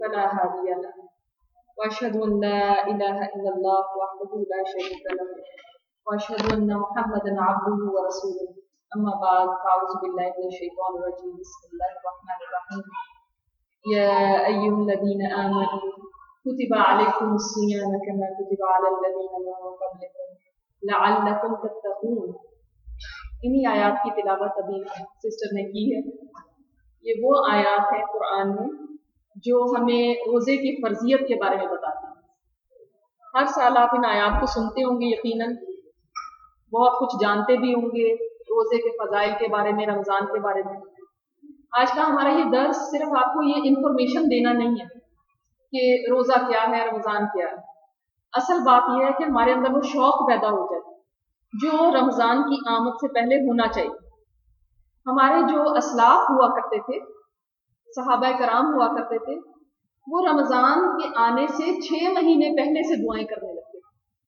فلا هادي له وأشهد أن لا إله إلا الله وحده لا شريك له وأشهد أن محمدا عبده ورسوله أما بعد فأعوذ بالله من الشيطان الرجيم بسم الله الرحمن الرحيم يا أيها الذين آمنوا كتب عليكم الصيام كما كتب على الذين من قبلكم لعلكم تتقون. انہی آیات کی تلاوت ابھی سسٹر نے کی ہے. یہ وہ آیات ہیں قرآن میں جو ہمیں روزے کی فرضیت کے بارے میں بتاتی ہیں. ہر سال آپ ان آیات کو سنتے ہوں گے، یقیناً بہت کچھ جانتے بھی ہوں گے روزے کے فضائل کے بارے میں، رمضان کے بارے میں. آج کا ہمارا یہ درس صرف آپ کو یہ انفارمیشن دینا نہیں ہے کہ روزہ کیا ہے، رمضان کیا ہے. اصل بات یہ ہے کہ ہمارے اندر وہ شوق پیدا ہو جائے جو رمضان کی آمد سے پہلے ہونا چاہیے. ہمارے جو اسلاف ہوا کرتے تھے، صحابہ کرام ہوا کرتے تھے، وہ رمضان کے آنے سے 6 مہینے پہلے سے دعائیں کرنے لگتے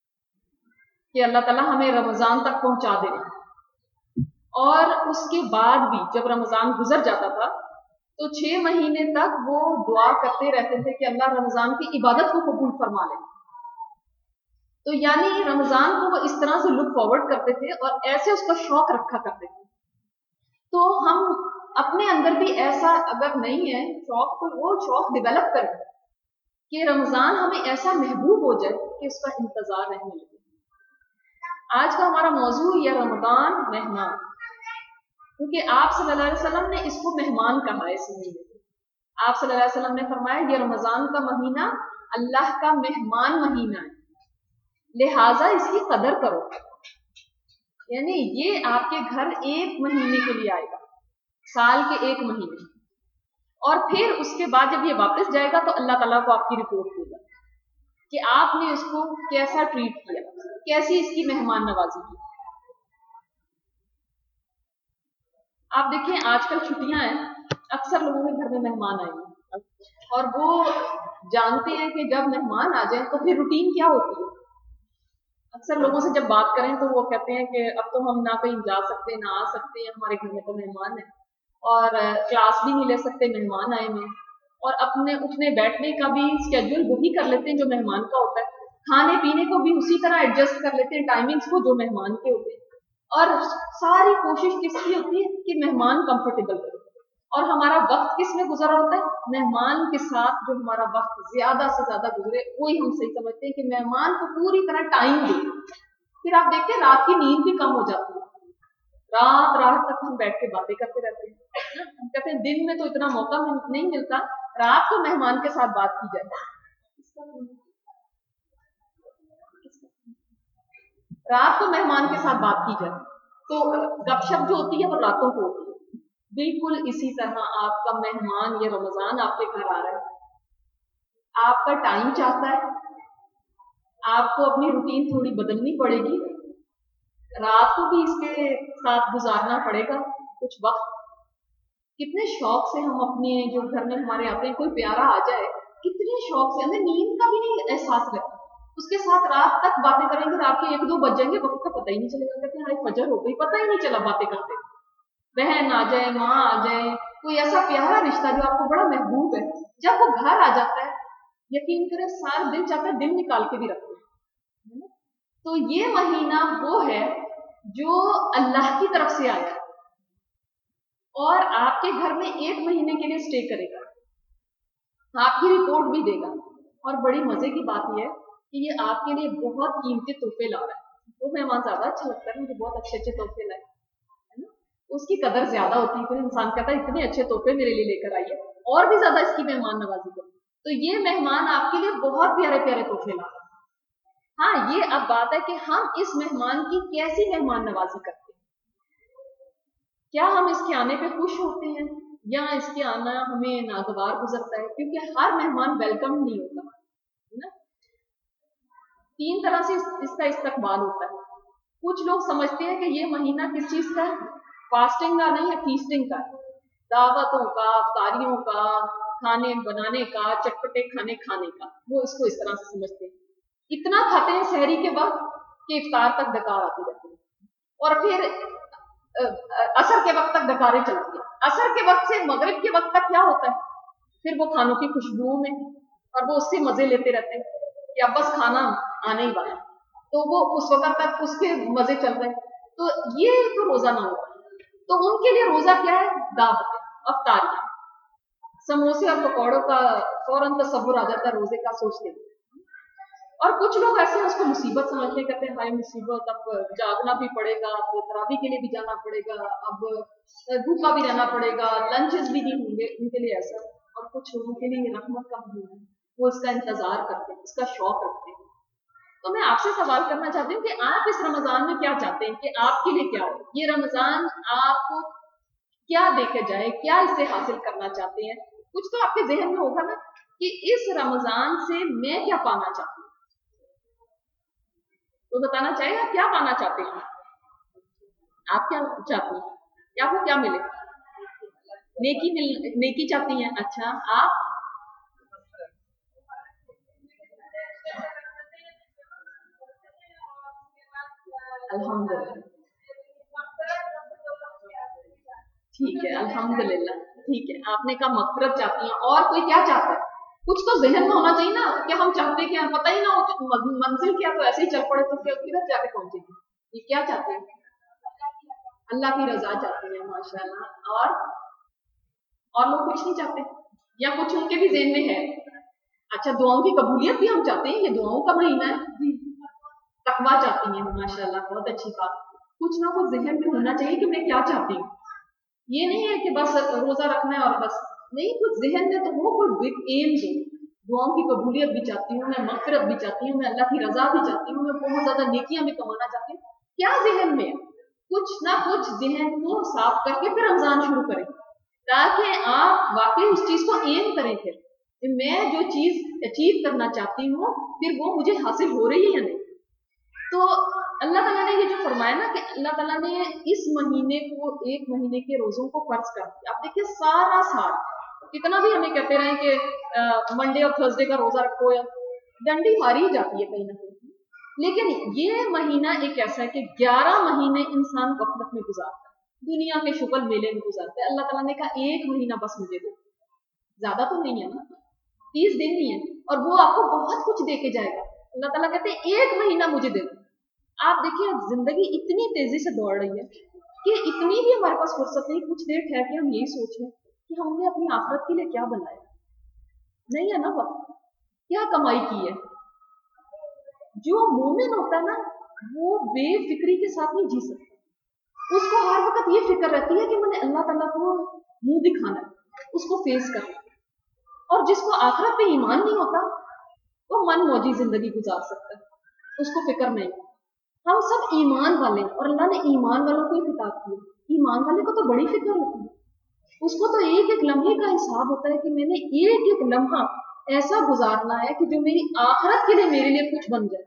کہ اللہ تعالیٰ ہمیں رمضان تک پہنچا دے. اور اس کے بعد بھی جب رمضان گزر جاتا تھا تو 6 مہینے تک وہ دعا کرتے رہتے تھے کہ اللہ رمضان کی عبادت کو قبول فرما لے. تو یعنی رمضان کو وہ اس طرح سے لک فارورڈ کرتے تھے اور ایسے اس کا شوق رکھا کرتے تھے. تو ہم اپنے اندر بھی ایسا اگر نہیں ہے شوق، تو وہ شوق ڈیولپ کریں کہ رمضان ہمیں ایسا محبوب ہو جائے کہ اس کا انتظار رہنے لگے. آج کا ہمارا موضوع یہ رمضان مہمان، کیونکہ آپ صلی اللہ علیہ وسلم نے اس کو مہمان کہا ہے. اس مہینے آپ صلی اللہ علیہ وسلم نے فرمایا یہ رمضان کا مہینہ اللہ کا مہمان مہینہ ہے، لہٰذا اس کی قدر کرو. یعنی یہ آپ کے گھر 1 مہینے کے لیے آئے گا، سال کے 1 مہینے، اور پھر اس کے بعد جب یہ واپس جائے گا تو اللہ تعالیٰ کو آپ کی رپورٹ دے گا کہ آپ نے اس کو کیسا ٹریٹ کیا، کیسی اس کی مہمان نوازی کی. آپ دیکھیں آج کل چھٹیاں ہیں، اکثر لوگوں کے گھر میں مہمان آئیں گے اور وہ جانتے ہیں کہ جب مہمان آ جائیں تو پھر روٹین کیا ہوتی ہے. اکثر لوگوں سے جب بات کریں تو وہ کہتے ہیں کہ اب تو ہم نہ کہیں جا سکتے نہ آ سکتے ہیں، ہمارے گھر میں تو مہمان ہیں، اور کلاس بھی نہیں لے سکتے، مہمان آئے ہیں. اور اپنے اٹھنے بیٹھنے کا بھی اسکیڈول وہی کر لیتے ہیں جو مہمان کا ہوتا ہے، کھانے پینے کو بھی اسی طرح ایڈجسٹ کر لیتے ہیں ٹائمنگس کو جو مہمان کے ہوتے ہیں. اور ساری کوشش کس کی ہوتی ہے کہ مہمان کمفرٹیبل رہے. اور ہمارا وقت کس میں گزرا ہوتا ہے؟ مہمان کے ساتھ جو ہمارا وقت زیادہ سے زیادہ گزرے وہی ہم صحیح سمجھتے ہیں کہ مہمان کو پوری طرح ٹائم دے. پھر آپ دیکھتے ہیں رات کی نیند بھی کم ہو جاتی ہے، رات تک ہم بیٹھ کے باتیں کرتے رہتے ہیں. ہم کہتے ہیں دن میں تو اتنا موقع نہیں ملتا، رات کو مہمان کے ساتھ بات کی جائے. رات کو مہمان کے ساتھ بات کی جائے تو گپ شپ جو ہوتی ہے وہ راتوں کو ہوتی ہے. بالکل اسی طرح آپ کا مہمان یہ رمضان آپ کے گھر آ رہا ہے، آپ کا ٹائم چاہتا ہے، آپ کو اپنی روٹین تھوڑی بدلنی پڑے گی، رات کو بھی اس کے ساتھ گزارنا پڑے گا کچھ وقت. کتنے شوق سے ہم اپنے جو گھر میں ہمارے آتے ہیں، کوئی پیارا آ جائے کتنے شوق سے، ہمیں نیند کا بھی نہیں احساس رہتا، اس کے ساتھ رات تک باتیں کریں گے، رات کے 1-2 بج جائیں گے، وقت کا پتہ ہی نہیں چلے گا. کہتے ہیں فجر ہو گئی، پتہ ہی نہیں چلا باتیں کرتے. بہن آ جائے، ماں آ جائے، کوئی ایسا پیارا رشتہ جو آپ کو بڑا محبوب ہے، جب وہ گھر آ جاتا ہے یقین کریں سارا دل چاہتا ہے دل نکال کے بھی رکھتے ہیں. تو یہ مہینہ وہ ہے جو اللہ کی طرف سے آیا اور آپ کے گھر میں 1 مہینے کے لیے اسٹے کرے گا، آپ کی رپورٹ بھی دے گا. اور بڑی مزے کی بات یہ ہے کہ یہ آپ کے لیے بہت قیمتی تحفے لا رہا ہے. وہ مہمان زیادہ اچھا لگتا ہے، مجھے بہت اچھے تحفے لائے، اس کی قدر زیادہ ہوتی ہے. پھر انسان کہتا ہے اتنے اچھے تحفے میرے لیے لے کر آئیے، اور بھی زیادہ اس کی مہمان نوازی کرو. تو یہ مہمان آپ کے لیے بہت پیارے پیارے تحفے لا رہا ہے. ہاں یہ اب بات ہے کہ ہم اس مہمان کی کیسی مہمان نوازی کرتے ہیں. کیا ہم اس کے آنے پہ خوش ہوتے ہیں یا اس کے آنا ہمیں ناگوار گزرتا ہے؟ کیونکہ ہر مہمان ویلکم نہیں ہوتا نا. 3 طرح سے اس کا استقبال ہوتا ہے. کچھ لوگ سمجھتے ہیں کہ یہ مہینہ کس چیز کا ہے، فاسٹنگ کا نہیں ہے، فیسٹنگ کا، دعوتوں کا، افطاریوں کا، کھانے بنانے کا، چٹپٹے کھانے کا. وہ اس کو اس طرح سے سمجھتے ہیں. اتنا کھاتے ہیں سحری کے وقت کہ افطار تک ڈکار آتی رہتی ہے، اور پھر عصر کے وقت تک ڈکاریں چلتی ہیں. عصر کے وقت سے مغرب کے وقت تک کیا ہوتا ہے؟ फिर वो खानों की खुशबुओं में, और वो उससे मजे लेते रहते हैं कि अब बस खाना आने ही वाला है, तो वो उस वक्त तक उसके मजे चल रहे हैं। तो ये तो रोजा ना हो। तो उनके लिए रोजा क्या है? दावत, अफ्तारियां, समोसे और पकौड़ों का फौरन तस्वुर आ जाता है रोजे का सोचते हैं। और कुछ लोग ऐसे हैं उसको मुसीबत समझते, कहते हैं हाय मुसीबत, अब जागना भी पड़ेगा, अब तरावी के लिए भी जाना पड़ेगा, अब भूखा भी रहना पड़ेगा, लंचेस भी नहीं होंगे, उनके लिए ऐसा। और कुछ लोगों के लिए रहमत का महीना है, वो इसका इंतजार करते हैं, इसका शौक रखते हैं। तो मैं आपसे सवाल करना चाहती हूँ कि आप इस रमजान में क्या चाहते हैं कि आपके लिए क्या हो? ये रमजान आपको क्या देके जाए, क्या इससे हासिल करना चाहते हैं? कुछ तो आपके जहन में होगा ना कि इस रमजान से मैं क्या पाना चाहती हूँ। तो बताना चाहेगा क्या पाना चाहते हैं? आप क्या चाहती हैं कि आपको क्या मिले? नेकी चाहती हैं। अच्छा, आप? अल्हम्दुलिल्लाह, ठीक है, अल्हम्दुलिल्लाह, ठीक है। आपने कहा मगफिरत चाहती हैं, और कोई क्या चाहता है? कुछ तो जहन में होना चाहिए ना कि हम चाहते क्या, पता ही ना हो मंजिल क्या, तो ऐसे ही चल पड़े तो फिर किधर जाके पहुंचेंगे। ये क्या चाहते हैं? अल्लाह की रजा चाहती है, माशाल्लाह। और लोग कुछ नहीं चाहते, या कुछ उनके भी ज़हन में है? अच्छा, दुआओं की कबूलियत भी हम चाहते हैं, ये दुआओं का महीना है जी। तकवा चाहती हैं, माशाल्लाह, बहुत अच्छी बात। कुछ ना कुछ ज़हन में होना चाहिए कि मैं क्या चाहती हूँ। ये नहीं है कि बस रोजा रखना है और बस, नहीं, कुछ ज़हन में तो हो, कोई बिग एम हो। दुआओं की कबूलियत भी चाहती हूँ मैं, मगफिरत भी चाहती हूँ मैं, अल्लाह की रजा भी चाहती हूँ मैं, बहुत ज्यादा नेकियां भी कमाना चाहती हूँ। क्या ज़हन में है? कुछ ना कुछ ज़हन को साफ करके फिर रमजान शुरू करें, ताकि आप वाकई उस चीज को एम करें फिर कि मैं जो चीज अचीव करना चाहती हूँ फिर वो मुझे हासिल हो रही है या नहीं। तो अल्लाह ताला ने ये जो फरमाया ना कि अल्लाह ताला ने इस महीने को, एक महीने के रोजों को फर्ज कर दिया। आप देखिए सारा साल कितना भी हमें कहते रहे कि मंडे और थर्सडे का रोजा रखो, या डंडी मारी ही जाती है कहीं ना कहीं, लेकिन ये महीना एक ऐसा है कि 11 महीने इंसान गफलत में गुजारता है, दुनिया के शुगल मेले में गुजारता है। अल्लाह ताला ने कहा एक महीना बस मुझे दो, ज्यादा तो नहीं है ना, 30 दिन नहीं है, और वो आपको बहुत कुछ दे के जाएगा। अल्लाह ताला कहते हैं एक महीना मुझे दे दो। आप देखिए जिंदगी इतनी तेजी से दौड़ रही है कि इतनी भी हमारे पास फुर्सत नहीं कुछ देर ठहर के हम यही सोचें कि हमने अपनी आखिरत के लिए क्या बनाया। नहीं है ना वक्त, क्या कमाई की है। जो मोमिन होता है ना, वो बेफिक्री के साथ नहीं जी सकता। उसको हर वक्त ये फिक्र रहती है कि मैंने अल्लाह ताला को मुंह दिखाना है, उसको फेस करना है। और जिसको आखिरत पे ईमान नहीं होता वो मन मौजी जिंदगी गुजार सकता है, उसको फिक्र नहीं। हम सब ईमान वाले हैं, और अल्लाह ने ईमान वालों को ही खिताब किया। ईमान वाले को तो बड़ी फिक्र होती है, उसको तो एक एक लम्हे का हिसाब होता है कि मैंने एक एक लम्हा ऐसा गुजारना है कि जो मेरी आखिरत के लिए मेरे लिए कुछ बन जाए।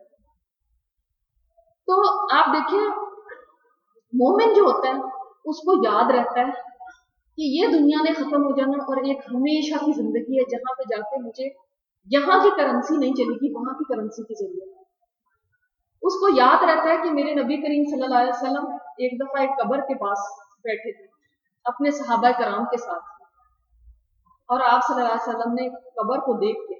तो आप देखिए मोमिन जो होता है उसको याद रहता है कि ये दुनिया ने खत्म हो जाना और एक हमेशा की जिंदगी है जहां पे जाके मुझे यहाँ की करेंसी नहीं चलेगी, वहां की करेंसी की जरूरत है। उसको याद रहता है कि मेरे नबी करीम सल्लल्लाहु अलैहि वसल्लम एक दफा एक कब्र के पास बैठे थे अपने सहाबा कराम के साथ, और आप सल्लल्लाहु अलैहि वसल्लम ने कब्र को देख के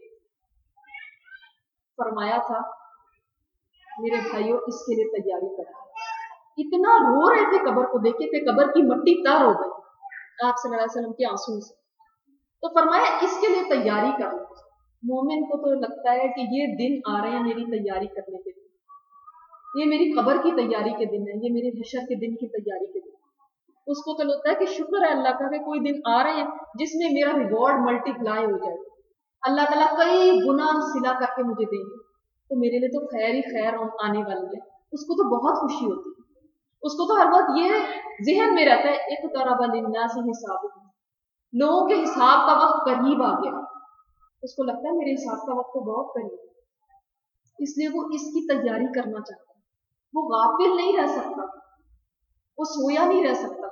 फरमाया था मेरे भाइयों इसके लिए तैयारी करो। इतना रो रहे थे कब्र को देख के कि कब्र की मट्टी तर हो गई आप सल्लल्लाहु अलैहि वसल्लम के आंसू से। तो फरमाया इसके लिए तैयारी करो। मोमिन को तो लगता है कि ये दिन आ रहे हैं मेरी तैयारी करने के लिए, ये मेरी कब्र की तैयारी के दिन है, ये मेरे हशर के दिन की तैयारी के दिन। उसको तो लगता है कि शुक्र है अल्लाह का कि कोई दिन आ रहे हैं जिसमें मेरा रिवॉर्ड मल्टीप्लाई हो जाए, अल्लाह ताला कई गुना सिला करके मुझे देंगे, तो मेरे लिए तो खैर ही खैर आने वाली है। उसको तो बहुत खुशी होती है, उसको तो हर वक्त ये जहन में रहता है इक़्तरब लिन्नासि हिसाबुहुम, लोगों के हिसाब का वक्त करीब आ गया। उसको लगता है मेरे हिसाब का वक्त तो बहुत करीब है, इसलिए वो इसकी तैयारी करना चाहता है। वो गाफिल नहीं रह सकता, वो सोया नहीं रह सकता।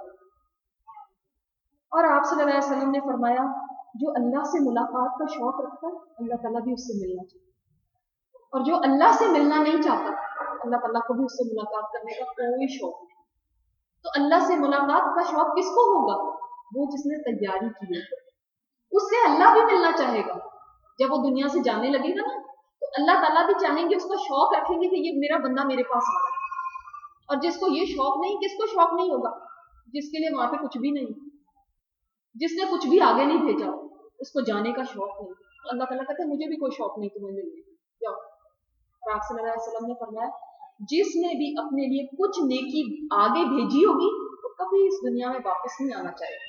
और आप सल्लल्लाहु अलैहि वसल्लम ने फरमाया जो अल्लाह से मुलाकात का शौक रखता है अल्लाह ताला भी उससे मिलना चाहता है, और जो अल्लाह से मिलना नहीं चाहता अल्लाह ताला को भी उससे मुलाकात करने का कोई शौक नहीं। तो अल्लाह से मुलाकात का शौक किसको होगा? वो जिसने तैयारी की है, उससे अल्लाह भी मिलना चाहेगा। जब वो दुनिया से जाने लगेगा ना, तो अल्लाह ताला भी चाहेंगे, उसका शौक रखेंगे कि ये मेरा बंदा मेरे पास आ रहा है। और जिसको ये शौक नहीं, किसको शौक नहीं होगा? जिसके लिए वहां पे कुछ भी नहीं, जिसने कुछ भी आगे नहीं भेजा, उसको जाने का शौक नहीं। तो अल्लाह ताला कहते हैं मुझे भी कोई शौक नहीं तुम्हें मिलने का, जाओ। और आप सल्लल्लाहु अलैहि वसल्लम ने फरमाया, जिसने भी अपने लिए कुछ नेकी आगे भेजी होगी, वो कभी इस दुनिया में वापस नहीं आना चाहेगा।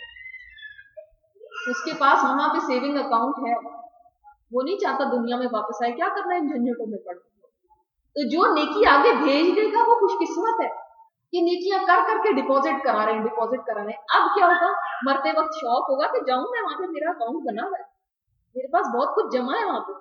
उसके पास वहां पे सेविंग अकाउंट है, वो नहीं चाहता दुनिया में वापस आए। क्या करना है इन झंझटों में पड़। तो जो नेकी आगे भेज देगा वो खुशकिस्मत है कि नेकियां कर करके डिपॉजिट करा रहे हैं। अब क्या होगा, मरते वक्त शौक होगा कि जाऊं मैं वहां पे, मेरा अकाउंट बना हुआ है, मेरे पास बहुत कुछ जमा है वहां पे।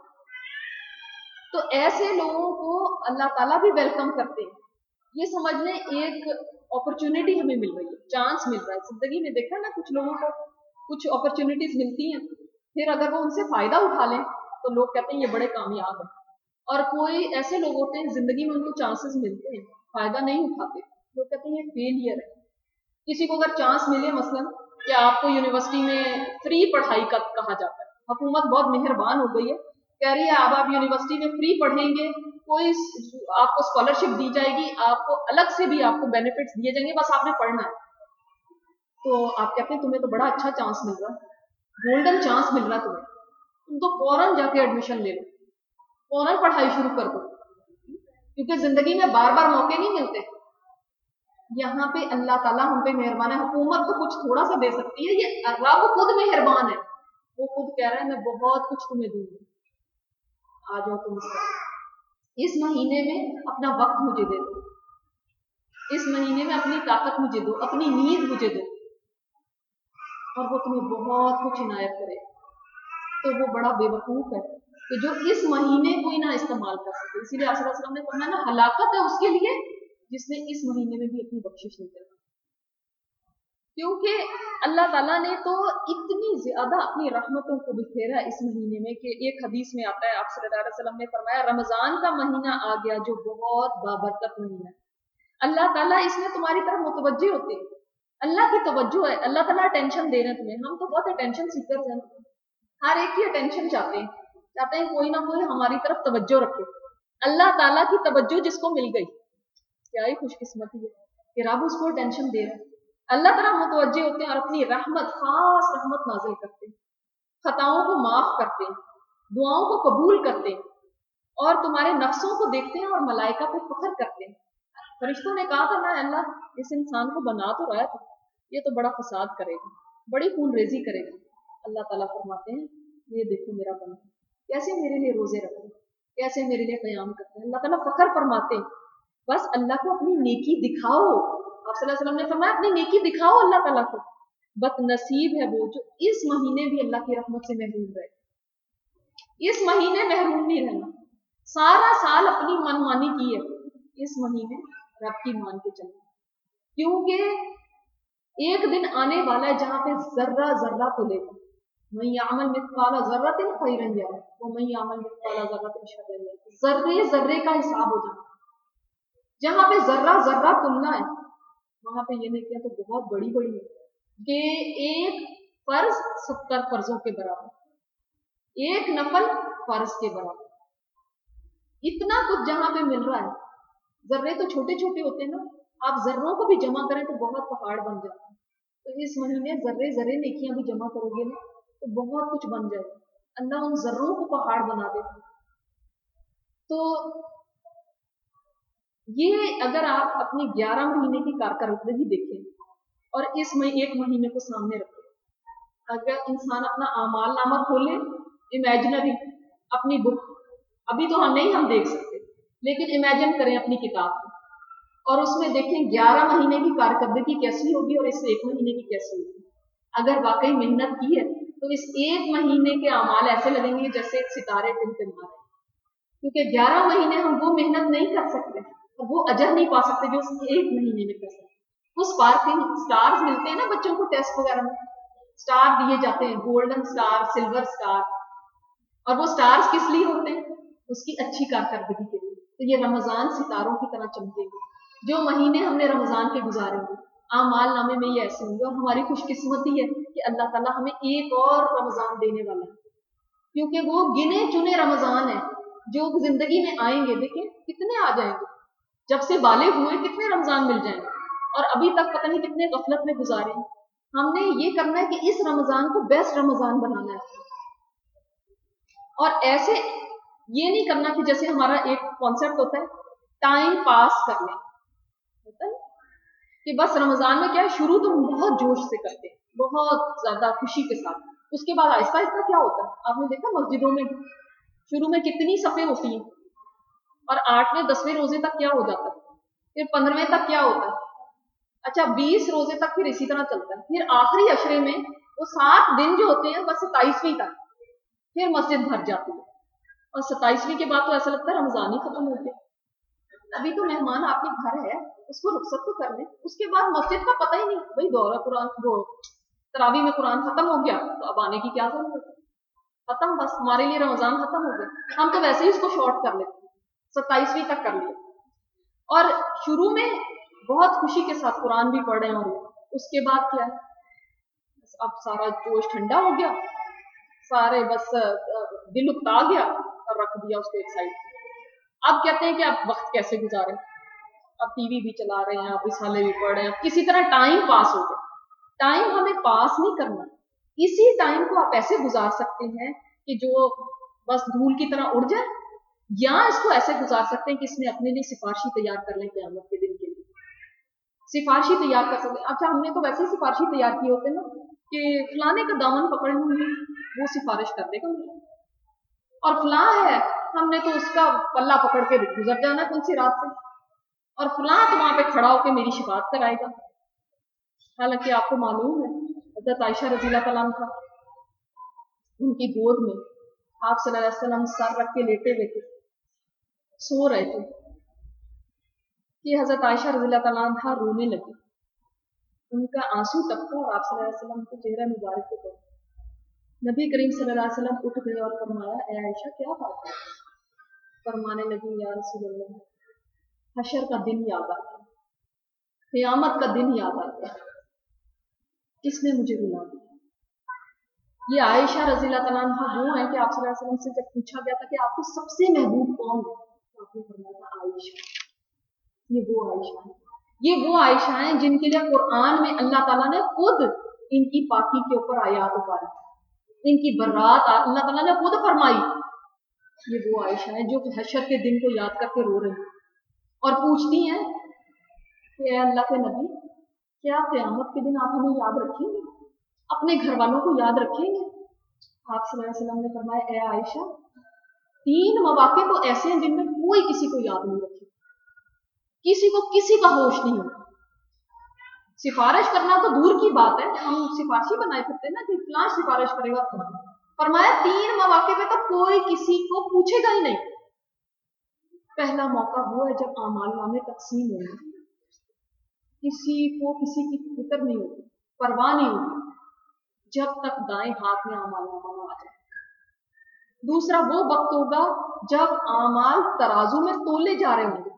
तो ऐसे लोगों को अल्लाह ताला भी वेलकम करते हैं। ये समझ लें एक अपॉर्चुनिटी हमें मिल रही है, चांस मिल रहा है जिंदगी में। देखा ना, कुछ लोगों को कुछ अपॉर्चुनिटीज मिलती हैं, फिर अगर वो उनसे फायदा उठा लें तो लोग कहते हैं ये बड़े कामयाब हैं। और कोई ऐसे लोग होते हैं जिंदगी में उनको चांसेस मिलते हैं, फायदा नहीं उठाते, लोग कहते हैं ये फेलियर है। किसी को अगर चांस मिले, मसलन कि आपको यूनिवर्सिटी में फ्री पढ़ाई का कहा जाता है, हुकूमत बहुत मेहरबान हो गई है, कह रही है अब आप यूनिवर्सिटी में फ्री पढ़ेंगे, कोई आपको स्कॉलरशिप दी जाएगी, आपको अलग से भी आपको बेनिफिट्स दिए जाएंगे, बस आपने पढ़ना है। तो आप कहते हैं तुम्हें तो बड़ा अच्छा चांस मिल रहा है, गोल्डन चांस मिल रहा है तुम्हें, तुम तो फौरन जाके एडमिशन ले लो, फौरन पढ़ाई शुरू कर दो, क्योंकि जिंदगी में बार बार मौके नहीं मिलते। यहाँ पे अल्लाह ताला हम पे मेहरबान है। हुकूमत तो कुछ थोड़ा सा दे सकती है, ये रब खुद मेहरबान है। वो खुद कह रहा है मैं बहुत कुछ तुम्हें दूंगा, आ जाओ तुम इस महीने में अपना वक्त मुझे दे दो, इस महीने में अपनी ताकत मुझे दो, अपनी नींद मुझे दो, और वो तुम्हें बहुत कुछ इनायत करे। तो वो बड़ा बेवकूफ है कि जो इस महीने को ही ना इस्तेमाल कर सके। इसीलिए आप सल्लल्लाहु अलैहि वसल्लम ने फरमाया ना, हलाकत है उसके लिए जिसने इस महीने में भी अपनी बख्शिश नहीं करी। क्योंकि अल्लाह ताला ने तो इतनी ज्यादा अपनी रहमतों को बिखेरा इस महीने में कि एक हदीस में आता है, आप सल्लल्लाहु अलैहि वसल्लम ने फरमाया, रमजान का महीना आ गया जो बहुत बाबरकत महीना है, अल्लाह ताला इसमें तुम्हारी तरफ मुतवज्जे होते हैं, अल्लाह की तवज्जो है, अल्लाह ताला अटेंशन दे रहे हैं तुम्हें। हम तो बहुत अटेंशन सीकर्स हैं, हर एक की अटेंशन चाहते हैं कोई ना कोई हमारी तरफ तवज्जो रखे। अल्लाह ताला की तवज्जो जिसको मिल गई, क्या ही खुशकिस्मती है कि रब उसको अटेंशन दे रहा है। अल्लाह ताला मुतवज्जे होते हैं और अपनी रहमत, खास रहमत नाजिल करते हैं, खताओं को माफ करते हैं, दुआओं को कबूल करते हैं, और तुम्हारे नफ्सों को देखते हैं और मलाइका पे फख्र करते हैं। फरिश्तों ने कहा था ना, अल्लाह इस इंसान को बना तो रहा था, ये तो बड़ा फसाद करेगा, बड़ी खून रेजी करेगा। अल्लाह ताला फरमाते हैं ये देखो मेरा बंदा कैसे मेरे लिए रोजे रखते हैं, कैसे मेरे लिए क़याम करते हैं। अल्लाह ताला फख्र फरमाते हैं, बस अल्लाह को अपनी नेकी दिखाओ। आप सल्लल्लाहु अलैहि वसल्लम ने फरमाया अपनी नेकी दिखाओ अल्लाह ताला को। बदनसीब है वो जो इस महीने भी अल्लाह की रहमत से महरूम रहे। इस महीने महरूम नहीं रहना, सारा साल अपनी मनमानी की है, इस महीने रब की मान के चलना, क्योंकि एक दिन आने वाला है जहां पे जर्रा जर्रा को लेगा, मैं यामल मिस्काला जर्रतिन खैरन यरा व मैं यामल मिस्काला जर्रतिन शर्रन यरा, जर्रे जर्रे का हिसाब हो जाना। जहां पे जर्रा जर्रा तुलना है, वहां पे ये नेकियां तो बहुत बड़ी बड़ी है कि एक फर्ज 70 फर्जों के बराबर, एक नफल फर्ज के बराबर, इतना कुछ जहां पे मिल रहा है। जर्रे तो छोटे छोटे होते हैं ना, आप जर्रों को भी जमा करें तो बहुत पहाड़ बन जाता है। तो इस महीने जर्रे जर्रे नेकियां भी जमा करोगे ना तो बहुत कुछ बन जाएगा, अल्लाह उन जर्रों को पहाड़ बना देगा। तो ये अगर आप अपनी 11 महीने की कारकर्दगी देखें और इस एक महीने को सामने रखें, अगर इंसान अपना आमाल नामा खोले, इमेजिनरी अपनी बुक, अभी तो हम देख सकते, लेकिन इमेजिन करें अपनी किताब को और उसमें देखें 11 महीने की कारकर्दगी कैसी होगी और इस एक महीने की कैसी होगी। अगर वाकई मेहनत की है तो इस एक महीने के अमाल ऐसे लगेंगे जैसे सितारे टिमटिमा रहे, क्योंकि 11 महीने हम वो मेहनत नहीं कर सकते और वो अजर नहीं पा सकते जो एक महीने में कर सकते। वो स्पार्किंग स्टार्स मिलते हैं ना बच्चों को टेस्ट वगैरह में, स्टार दिए जाते हैं, गोल्डन स्टार, सिल्वर स्टार, और वो स्टार्स किस लिए होते हैं? उसकी अच्छी कारकर्दगी के लिए। तो ये रमजान सितारों की तरह चमकेंगे, जो महीने हमने रमजान के गुजारेंगे आमाल नामे में ये ऐसे होंगे। और हमारी खुशकिस्मती है کہ اللہ تعالیٰ ہمیں ایک اور رمضان دینے والا ہے، کیونکہ وہ گنے چنے رمضان ہیں جو زندگی میں آئیں گے. دیکھیں کتنے آ جائیں گے، جب سے بالغ ہوئے کتنے رمضان مل جائیں گے، اور ابھی تک پتہ نہیں کتنے غفلت میں گزارے ہیں. ہم نے یہ کرنا ہے کہ اس رمضان کو بیسٹ رمضان بنانا ہے، اور ایسے یہ نہیں کرنا کہ جیسے ہمارا ایک کانسیپٹ ہوتا ہے ٹائم پاس کر لیں، ہوتا ہے کہ بس رمضان میں کیا ہے، شروع تو ہم بہت جوش سے کرتے ہیں، بہت زیادہ خوشی کے ساتھ، اس کے بعد آہستہ آہستہ کیا ہوتا ہے، آپ نے دیکھا مسجدوں میں شروع میں کتنی صفیں ہوتی ہیں، اور 8ویں 10ویں روزے تک کیا ہو جاتا ہے، پھر 15ویں تک کیا ہوتا ہے، اچھا 20 روزے تک پھر اسی طرح چلتا ہے، پھر آخری عشرے میں وہ 7 دن جو ہوتے ہیں بس 27ویں تک پھر مسجد بھر جاتی ہے، اور 27ویں کے بعد تو ایسا لگتا ہے رمضان ہی ختم ہو گیا. ابھی تو مہمان آپ کے گھر ہے، اس کو رخصت تو کر لیں، اس کے بعد مسجد کا پتہ ہی نہیں، بھائی دورہ قرآن وہ تراویح میں قرآن ختم ہو گیا تو اب آنے کی کیا ضرورت ہے، ختم، بس ہمارے لیے رمضان ختم ہو گیا. ہم تو ویسے ہی اس کو شارٹ کر لیتے ہیں، 27ویں تک کر لیا، اور شروع میں بہت خوشی کے ساتھ قرآن بھی پڑھ رہے ہیں، اور اس کے بعد کیا ہے، اب سارا جوش ٹھنڈا ہو گیا، سارے بس دل اکتا گیا اور رکھ دیا اس کو ایک سائڈ. اب کہتے ہیں کہ اب وقت کیسے گزاریں، اب ٹی وی بھی چلا رہے ہیں، اب رسالے بھی پڑھ رہے ہیں، اب کسی طرح ٹائم پاس ہو جائے. ٹائم ہمیں پاس نہیں کرنا، اسی ٹائم کو آپ ایسے گزار سکتے ہیں کہ جو بس دھول کی طرح اڑ جائے، یا اس کو ایسے گزار سکتے ہیں کہ اس میں اپنے لیے سفارشی تیار کر لیں قیامت کے دن کے لیے، سفارشی تیار کر سکتے ہیں. اچھا ہم نے تو ویسے ہی سفارشی تیار کیے ہوتے ہیں نا کہ فلانے کا دامن پکڑ لوں، وہ سفارش کر دے گا، اور فلاں ہے ہم نے تو اس کا پلہ پکڑ کے گزر جانا کون سی رات سے، اور فلاں تو وہاں پہ کھڑا ہو کے میری شفاعت کرائے گا. حالانکہ آپ کو معلوم ہے حضرت عائشہ رضی اللہ تعالیٰ عنہا ان کی گود میں آپ صلی اللہ علیہ وسلم سر رکھ کے لیٹے ہوئے تھے، سو رہے تھے کہ حضرت عائشہ رضی اللہ تعالیٰ عنہا رونے لگی، ان کا آنسو ٹپکا اور آپ صلی اللہ علیہ وسلم کو چہرہ مبارک کے پر نبی کریم صلی اللہ علیہ وسلم اٹھ گئے اور فرمایا اے عائشہ کیا بات ہے؟ فرمانے لگی یا رسول اللہ حشر کا دن یاد آ گیا، قیامت کا دن یاد آ گیا، کس نے مجھے رلا دیا. یہ عائشہ رضی اللہ تعالیٰ عنہ وہ ہیں کہ آپ صلی اللہ علیہ وسلم سے جب پوچھا گیا تھا کہ آپ کو سب سے محبوب کون ہے تو آپ نے فرمایا تھا عائشہ. یہ وہ عائشہ ہیں، یہ وہ عائشہ ہیں جن کے لیے قرآن میں اللہ تعالیٰ نے خود ان کی پاکی کے اوپر آیات اتاری، ان کی برات اللہ تعالیٰ نے خود فرمائی. یہ وہ عائشہ ہیں جو حشر کے دن کو یاد کر کے رو رہی ہیں اور پوچھتی ہیں کہ اے اللہ کے نبی کیا قیامت کے دن آپ ہمیں یاد رکھیں گے، اپنے گھر والوں کو یاد رکھیں گے؟ آپ صلی اللہ علیہ وسلم نے فرمایا اے عائشہ 3 مواقع تو ایسے ہیں جن میں کوئی کسی کو یاد نہیں رکھے، کسی کو کسی کا ہوش نہیں ہوتا. سفارش کرنا تو دور کی بات ہے، ہم سفارشی بنائے پھرتے ہیں نا کہ فلاں سفارش کرے گا. فرمایا 3 مواقع پہ تو کوئی کسی کو پوچھے گا ہی نہیں. پہلا موقع وہ ہے جب اعمال نامے تقسیم ہوں گے، کسی کو کسی کی فکر نہیں ہوتی، پرواہ نہیں ہوتی جب تک دائیں ہاتھ میں اعمال نامہ نہ آ جائے. دوسرا وہ وقت ہوگا جب اعمال ترازو میں تولے جا رہے ہوں گے،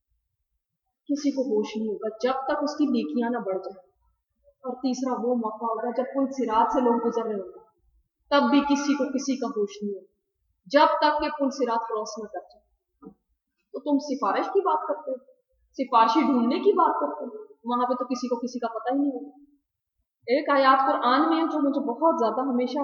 کسی کو ہوش نہیں ہوگا جب تک اس کی نیکیاں نہ بڑھ جائیں. اور تیسرا وہ موقع ہوگا جب پل صراط سے لوگ گزر رہے ہوں گے، تب بھی کسی کو کسی کا ہوش نہیں ہوگا جب تک کہ پل صراط کراس نہ کر جائے. تو تم سفارش کی بات کرتے ہو، سفارشی ڈھونڈنے کی بات کرتے ہو، وہاں پہ تو کسی کو کسی کا پتہ ہی نہیں ہوگا. ایک آیات قرآن میں ہے جو مجھے بہت زیادہ ہمیشہ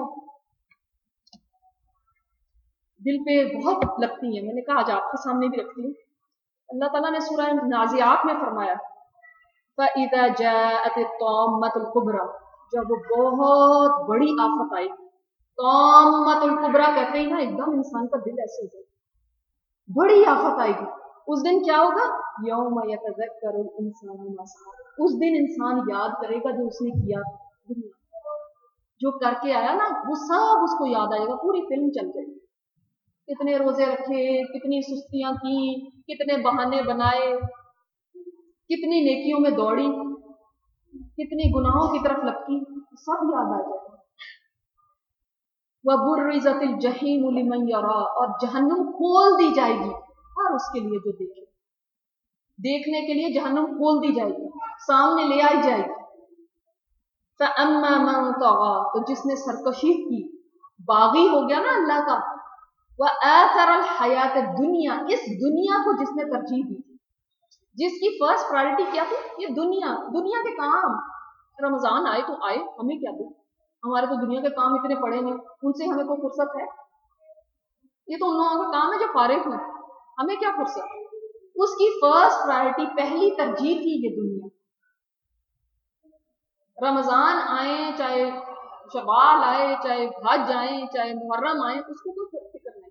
دل پہ بہت لگتی ہیں، میں نے کہا آج آپ کے سامنے بھی رکھتی ہوں. اللہ تعالیٰ نے سورہ نازعات میں فرمایا فَإِذَا جَاءَتِ الطَّامَّةُ الْكُبْرَى، جب وہ بہت بڑی آفت آئی. طامۃ الکبریٰ کہتے ہی نا ایک دم انسان کا دل ایسے ہو جائے، بڑی آفت آئے گی. اس دن کیا ہوگا؟ یوم یتذکر الانسان ما سعی، اس دن انسان یاد کرے گا جو اس نے کیا، جو کر کے آیا نا وہ سب اس کو یاد آئے گا، پوری فلم چل جائے گی. کتنے روزے رکھے، کتنی سستیاں کی، کتنے بہانے بنائے، کتنی نیکیوں میں دوڑی، کتنی گناہوں کی طرف لپکی، سب یاد آ جائے گا. وَبُرِّزَتِ الْجَحِيمُ لِمَنْ يَرَى، اور جہنم کھول دی جائے گی ہر اس کے لیے جو دیکھے، دیکھنے کے لیے جہنم کھول دی جائے گی، سامنے لے آئی جائے گی. فَأَمَّا مَن طَغَىٰ، تو جس نے سرکشی کی، باغی ہو گیا نا اللہ کا، وَآثَرَ الْحَيَاةَ الدُّنْيَا، اس دنیا کو جس نے ترجیح دی، جس کی فرسٹ پرائرٹی کیا تھی؟ یہ دنیا کے کام. رمضان آئے تو آئے، ہمیں کیا دے، ہمارے تو دنیا کے کام اتنے پڑے ہیں، ان سے ہمیں کوئی فرصت ہے؟ یہ تو ان لوگوں کا کام ہے جو فارغ ہیں، ہمیں کیا فرصت؟ اس کی فرسٹ پرائرٹی، پہلی ترجیح تھی یہ دنیا. رمضان آئے، چاہے شوال آئے، چاہے حج آئے، چاہے محرم آئے، اس کو کوئی فکر نہیں،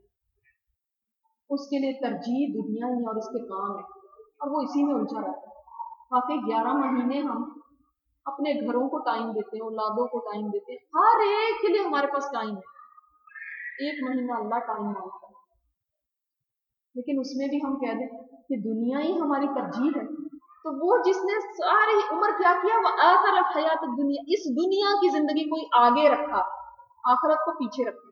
اس کے لیے ترجیح دنیا ہی اور اس کے کام ہے، اور وہ اسی میں الجھا رہتا ہے. باقی 11 مہینے ہم اپنے گھروں کو ٹائم دیتے ہیں، اولادوں کو ٹائم دیتے ہیں، ہر ایک کے لیے ہمارے پاس ٹائم ہے. 1 مہینہ اللہ ٹائم مانگتا ہے، لیکن اس میں بھی ہم کہہ دیں کہ دنیا ہی ہماری ترجیح ہے، تو وہ جس نے ساری عمر کیا کیا، وہ آخر حیات الدنیا، اس دنیا کی زندگی کو آگے رکھا، آخرت کو پیچھے رکھا.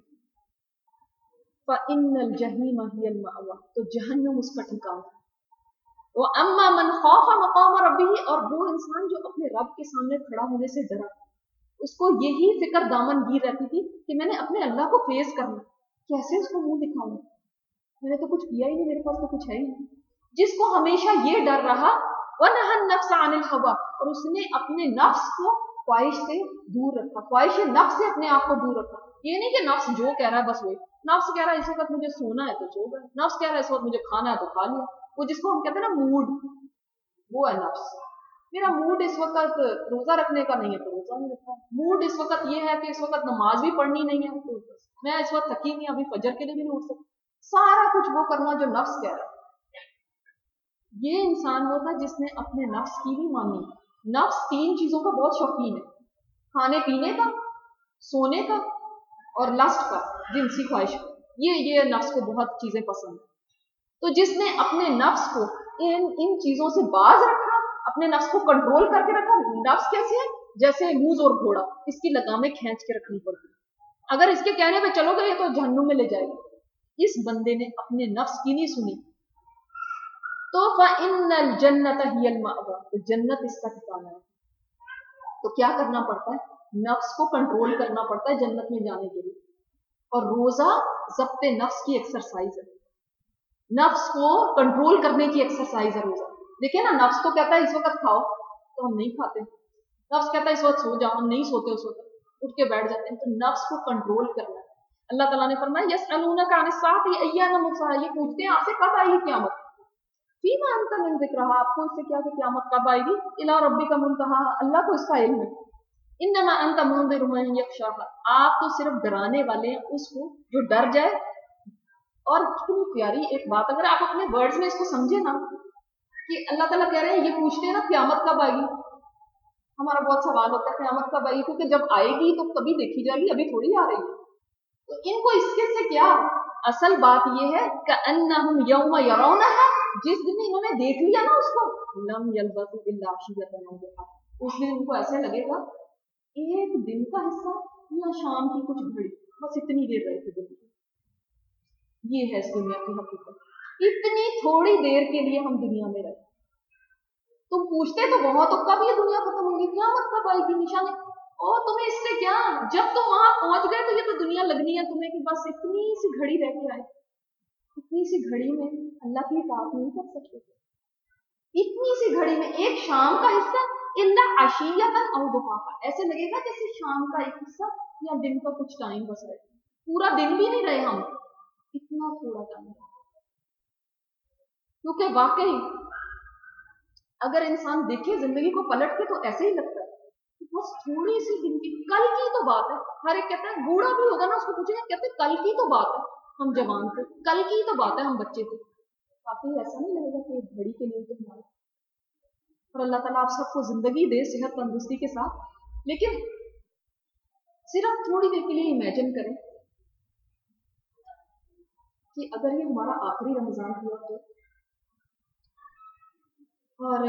فَإِنَّ الْجَحِيمَ هِيَ الْمَأْوَىٰ، تو جہنم اس کا ٹھکانہ. وَأَمَّا مَنْ خَافَ مَقَامَ رَبِّهِ، اور وہ انسان جو اپنے رب کے سامنے کھڑا ہونے سے ڈرا، اس کو یہی فکر دامن گیر رہتی تھی کہ میں نے اپنے اللہ کو فیس کرنا، کیسے اس کو منہ دکھاؤں، میں نے تو کچھ کیا ہی نہیں، میرے پاس تو کچھ ہے ہی نہیں. جس کو ہمیشہ یہ ڈر رہا، وَنَهَى النَّفْسَ عَنِ الْهَوَىٰ، اور اس نے اپنے نفس کو خواہش سے دور رکھا، خواہش نفس سے اپنے آپ کو دور رکھا. یہ نہیں کہ نفس جو کہہ رہا ہے بس وہی، نفس کہہ رہا ہے اس وقت مجھے سونا ہے تو سو گئے، نفس کہہ رہا ہے اس وقت مجھے کھانا ہے تو کھا لیا. وہ جس کو ہم کہتے ہیں نا موڈ، وہ ہے نفس. میرا موڈ اس وقت روزہ رکھنے کا نہیں ہے تو روزہ نہیں رکھا، موڈ اس وقت یہ ہے کہ اس وقت نماز بھی پڑھنی نہیں ہے تو میں اس وقت تھکی نہیں، ابھی فجر کے لیے بھی نہیں اٹھ سکتا. سارا کچھ وہ کرنا جو نفس کہہ رہا ہے. یہ انسان وہ تھا جس نے اپنے نفس کی بھی مانی. نفس 3 چیزوں کا بہت شوقین ہے، کھانے پینے کا، سونے کا اور لسٹ کا، جنسی خواہش کا. یہ نفس کو بہت چیزیں پسند ہیں. تو جس نے اپنے نفس کو ان چیزوں سے باز رکھا، اپنے نفس کو کنٹرول کر کے رکھا. نفس کیسے ہے؟ جیسے موز اور گھوڑا، اس کی لگامیں کھینچ کے رکھنی پڑتی، اگر اس کے کہنے پہ چلو گے تو جہنم میں لے جائے گی. اس بندے نے اپنے نفس کی نہیں سنی، تو فَإِنَّ الْجَنَّةَ هِيَ الْمَأْوَىٰ، تو جنت اس کا ٹھکانہ ہے. تو کیا کرنا پڑتا ہے؟ نفس کو کنٹرول کرنا پڑتا ہے جنت میں جانے کے لیے. اور روزہ ضبط نفس کی ایکسرسائز ہے، نفس کو کنٹرول کرنے کی ایکسرسائز ہے روزہ. دیکھیں نا، نفس تو کہتا ہے اس وقت کھاؤ تو ہم نہیں کھاتے، نفس کہتا ہے اس وقت سو جاؤ، ہم نہیں سوتے، اس وقت اٹھ کے بیٹھ جاتے ہیں. تو نفس کو کنٹرول کرنا ہے. اللہ تعالیٰ نے فرمایا یسألونک عن الساعة ایان مرساها، یہ پوچھتے ہیں آپ سے کب آئے گی قیامت. فیما انت من ذکرہا، آپ کو اس سے کیا کہ قیامت کب آئے گی. الی ربک منتہاہا، اللہ کو اس کا علم ہے. انما انت منذر من یخشاها، آپ تو صرف ڈرانے والے ہیں اس کو جو ڈر جائے. اور کتنی پیاری ایک بات، اگر آپ اپنے ورڈز میں اس کو سمجھے نا، کہ اللہ تعالیٰ کہہ رہے ہیں یہ پوچھتے ہیں نا قیامت کب آئے گی. ہمارا بہت سوال ہوتا ہے قیامت کب آئے گی، کیونکہ جب آئے گی تو کبھی دیکھی جائے گی، ابھی تھوڑی آ رہی ہے. تو ان کو اس کے سے کیا، اصل بات یہ ہے کأنہم یوم یرونہا، جس دن انہوں نے دیکھ لیا نا اس کو، لم یلبثوا الا عشیۃ او ضحیٰ، اس دن ان کو ایسے لگے گا ایک دن کا حصہ یا شام کی کچھ گھڑی، بس اتنی دیر رہے تھے دنیا. یہ ہے اس دنیا کی حقیقت، اتنی تھوڑی دیر کے لیے ہم دنیا میں رہے. تم پوچھتے تو بہت ہو کب یہ دنیا ختم ہوگی، قیامت کب آئے گی، نشانے، اور تمہیں اس سے کیا، جب تم وہاں پہنچ گئے تو یہ تو دنیا لگنی ہے تمہیں کہ بس اتنی سی گھڑی رہ کے آئے. اتنی سی گھڑی میں اللہ کی اطاعت نہیں کر سکتے، اتنی سی گھڑی میں ایک شام کا حصہ، الا عشیۃ او ضحیٰ، ایسے لگے گا جیسے شام کا ایک حصہ یا دن کا کچھ ٹائم بس رہے، پورا دن بھی نہیں رہے ہم، اتنا تھوڑا ٹائم. کیونکہ واقعی اگر انسان دیکھے زندگی کو پلٹ کے تو ایسے ہی لگتا ہے کہ بس تھوڑی سی دن کی، کل کی تو بات ہے. ہر ایک کہتا ہے بوڑھا بھی ہوگا نا، اس کو پوچھیں گے کہتے ہیں کل کی تو بات ہے، ہم جوان تھے، کل کی تو بات ہے، ہم بچے تھے. کافی ایسا نہیں لگے گا کہ ایک گھڑی کے لیے تو ہمارا. اور اللہ تعالیٰ آپ سب کو زندگی دے صحت تندرستی کے ساتھ، لیکن صرف تھوڑی دیر کے لیے امیجن کریں کہ اگر یہ ہمارا آخری رمضان ہوا تو، اور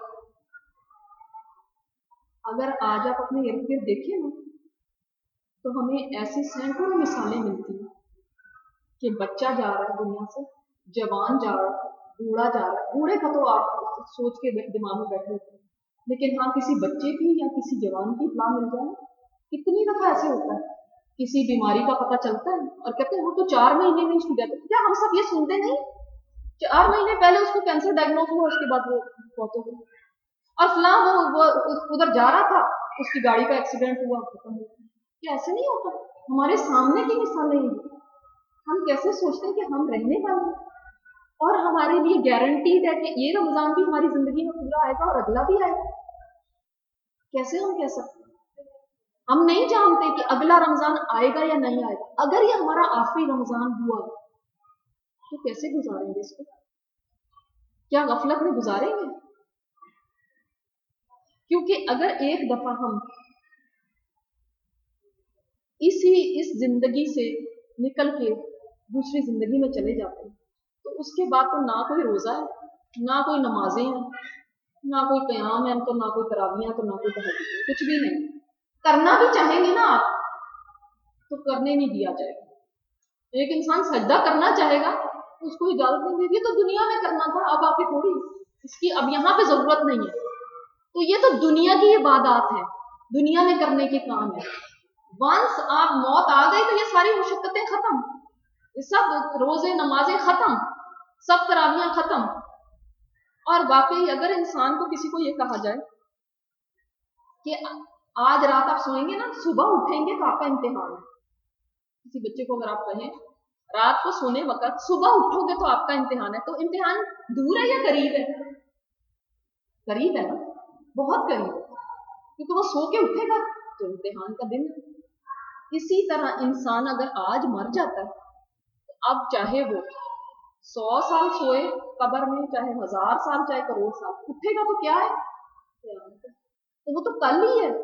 اگر آج آپ اپنے ارد گرد دیکھیں نا تو ہمیں ایسی سینکڑوں مثالیں ملتی ہیں کہ بچہ جا رہا ہے دنیا سے، جوان جا رہا ہے، بوڑھا جا رہا ہے. بوڑھے کا تو آپ سوچ کے دماغ میں بیٹھے ہوتے ہیں، लेकिन हाँ किसी बच्चे की या किसी जवान की इत्तला मिल जाए, कितनी दफा ऐसे होता है, किसी बीमारी का पता चलता है और कहते हैं वो तो 4 महीने में उसकी डेथ। क्या हम सब ये सुनते नहीं, 4 महीने पहले उसको कैंसर डायग्नोज हुआ, उसके बाद वो बहुत हो गई, और फलां वो उधर जा रहा था, उसकी गाड़ी का एक्सीडेंट हुआ, खत्म हो गया। क्या ऐसे नहीं होता? हमारे सामने की मिसालें हैं। हम कैसे सोचते हैं कि हम रहने वाले हैं और हमारे लिए गारंटीड है कि ये रमजान भी हमारी जिंदगी में पूरा आएगा और अगला भी आएगा। कैसे हम कह सकते हैं? हम नहीं जानते कि अगला रमजान आएगा या नहीं आएगा। अगर ये हमारा आखिरी रमजान हुआ तो कैसे गुजारेंगे इसको? क्या गफलत में गुजारेंगे? क्योंकि अगर एक दफा हम इस जिंदगी से निकल के दूसरी जिंदगी में चले जाते हैं तो उसके बाद तो ना कोई रोजा है, ना कोई नमाजें हैं, ना कोई क़याम है, तो ना कोई तरावियां, तो ना कोई तहज्जुद, कुछ भी नहीं। करना भी चाहेंगे ना आप तो करने नहीं दिया जाएगा। एक इंसान सजदा करना चाहेगा तो उसको इजाजत नहीं देगी, तो दुनिया में करना था, अब आके थोड़ी इसकी अब यहाँ पे जरूरत नहीं है। तो ये तो दुनिया की इबादत है, दुनिया में करने के काम है। वंस आप मौत आ गई तो ये सारी मुशक्कतें खत्म, ये सब रोजे नमाजें खत्म, सब तरावियां खत्म। और वाकई अगर इंसान को किसी को ये कहा जाए कि आज रात आप सोएंगे ना, सुबह उठेंगे तो आपका इम्तिहान है, किसी बच्चे को अगर आप कहें रात को सोने वक्त सुबह उठोगे तो आपका इम्तिहान है, तो इम्तिहान दूर है या करीब है? करीब है ना, बहुत करीब है, क्योंकि वो सो के उठेगा तो इम्तिहान का दिन है। इसी तरह इंसान अगर आज मर जाता है तो अब चाहे वो 100 साल सोए कब्र में, चाहे 1000 साल, चाहे करोड़ साल, उठेगा तो क्या है? तो वो तो कल ही है।